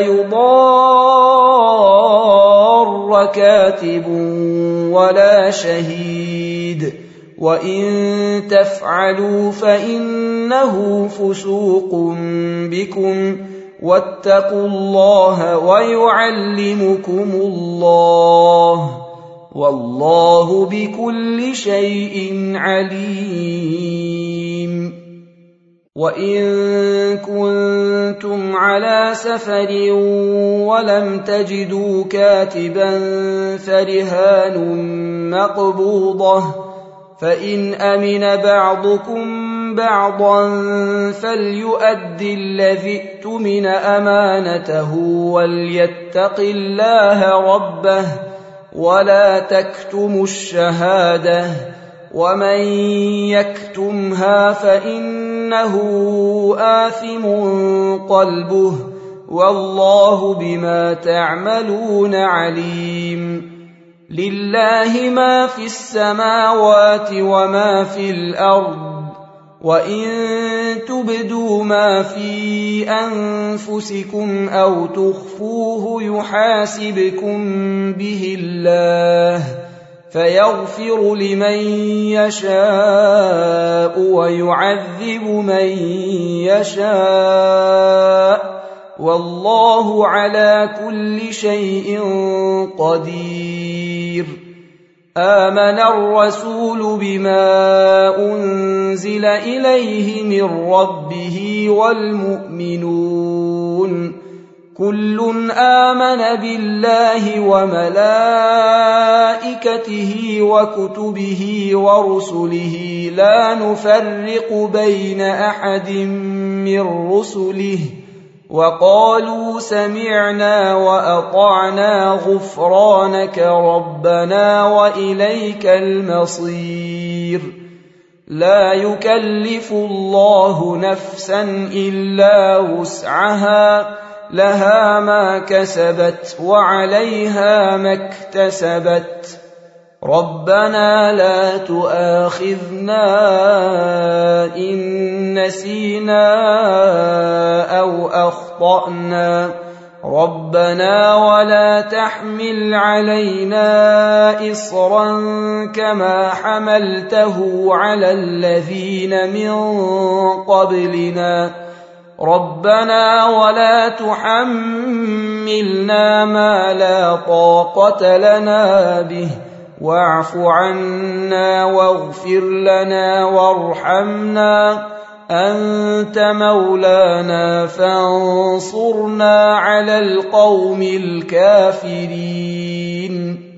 يضار كاتب ولا شهيد وإن تفعلوا فإنه فسوق بكم واتقوا الله ويعلمكم الله والله بكل شيء عليم. وإن كنتم على سفر ولم تجدوا كاتبا فرهان مقبوضة فإن أمن بعضكم بعضا فليؤد الذي اؤتمن أمانته وليتق الله ربه ولا تكتموا الشهادة ومن يكتمها فإنه آثم قلبه والله بما تعملون عليم. لله ما في السماوات وما في الأرض وإن تبدوا ما في أنفسكم أو تخفوه يحاسبكم به الله فيغفر لمن يشاء ويعذب من يشاء والله على كل شيء قدير. آمن الرسول بما أنزل إليه من ربه والمؤمنون كل آمن بالله وملائكته وكتبه ورسله لا نفرق بين أحد من رسله وقالوا سمعنا وأطعنا غفرانك ربنا وإليك المصير. لا يكلف الله نفسا إلا وسعها لها ما كسبت وعليها ما اكتسبت ربنا لا تؤاخذنا إن نسينا أو أخطأنا ربنا ولا تحمل علينا إصرا كما حملته على الذين من قبلنا ربنا ولا تحملنا ما لا طاقة لنا به واعف عنا واغفر لنا وارحمنا أنت مولانا فانصرنا على القوم الكافرين.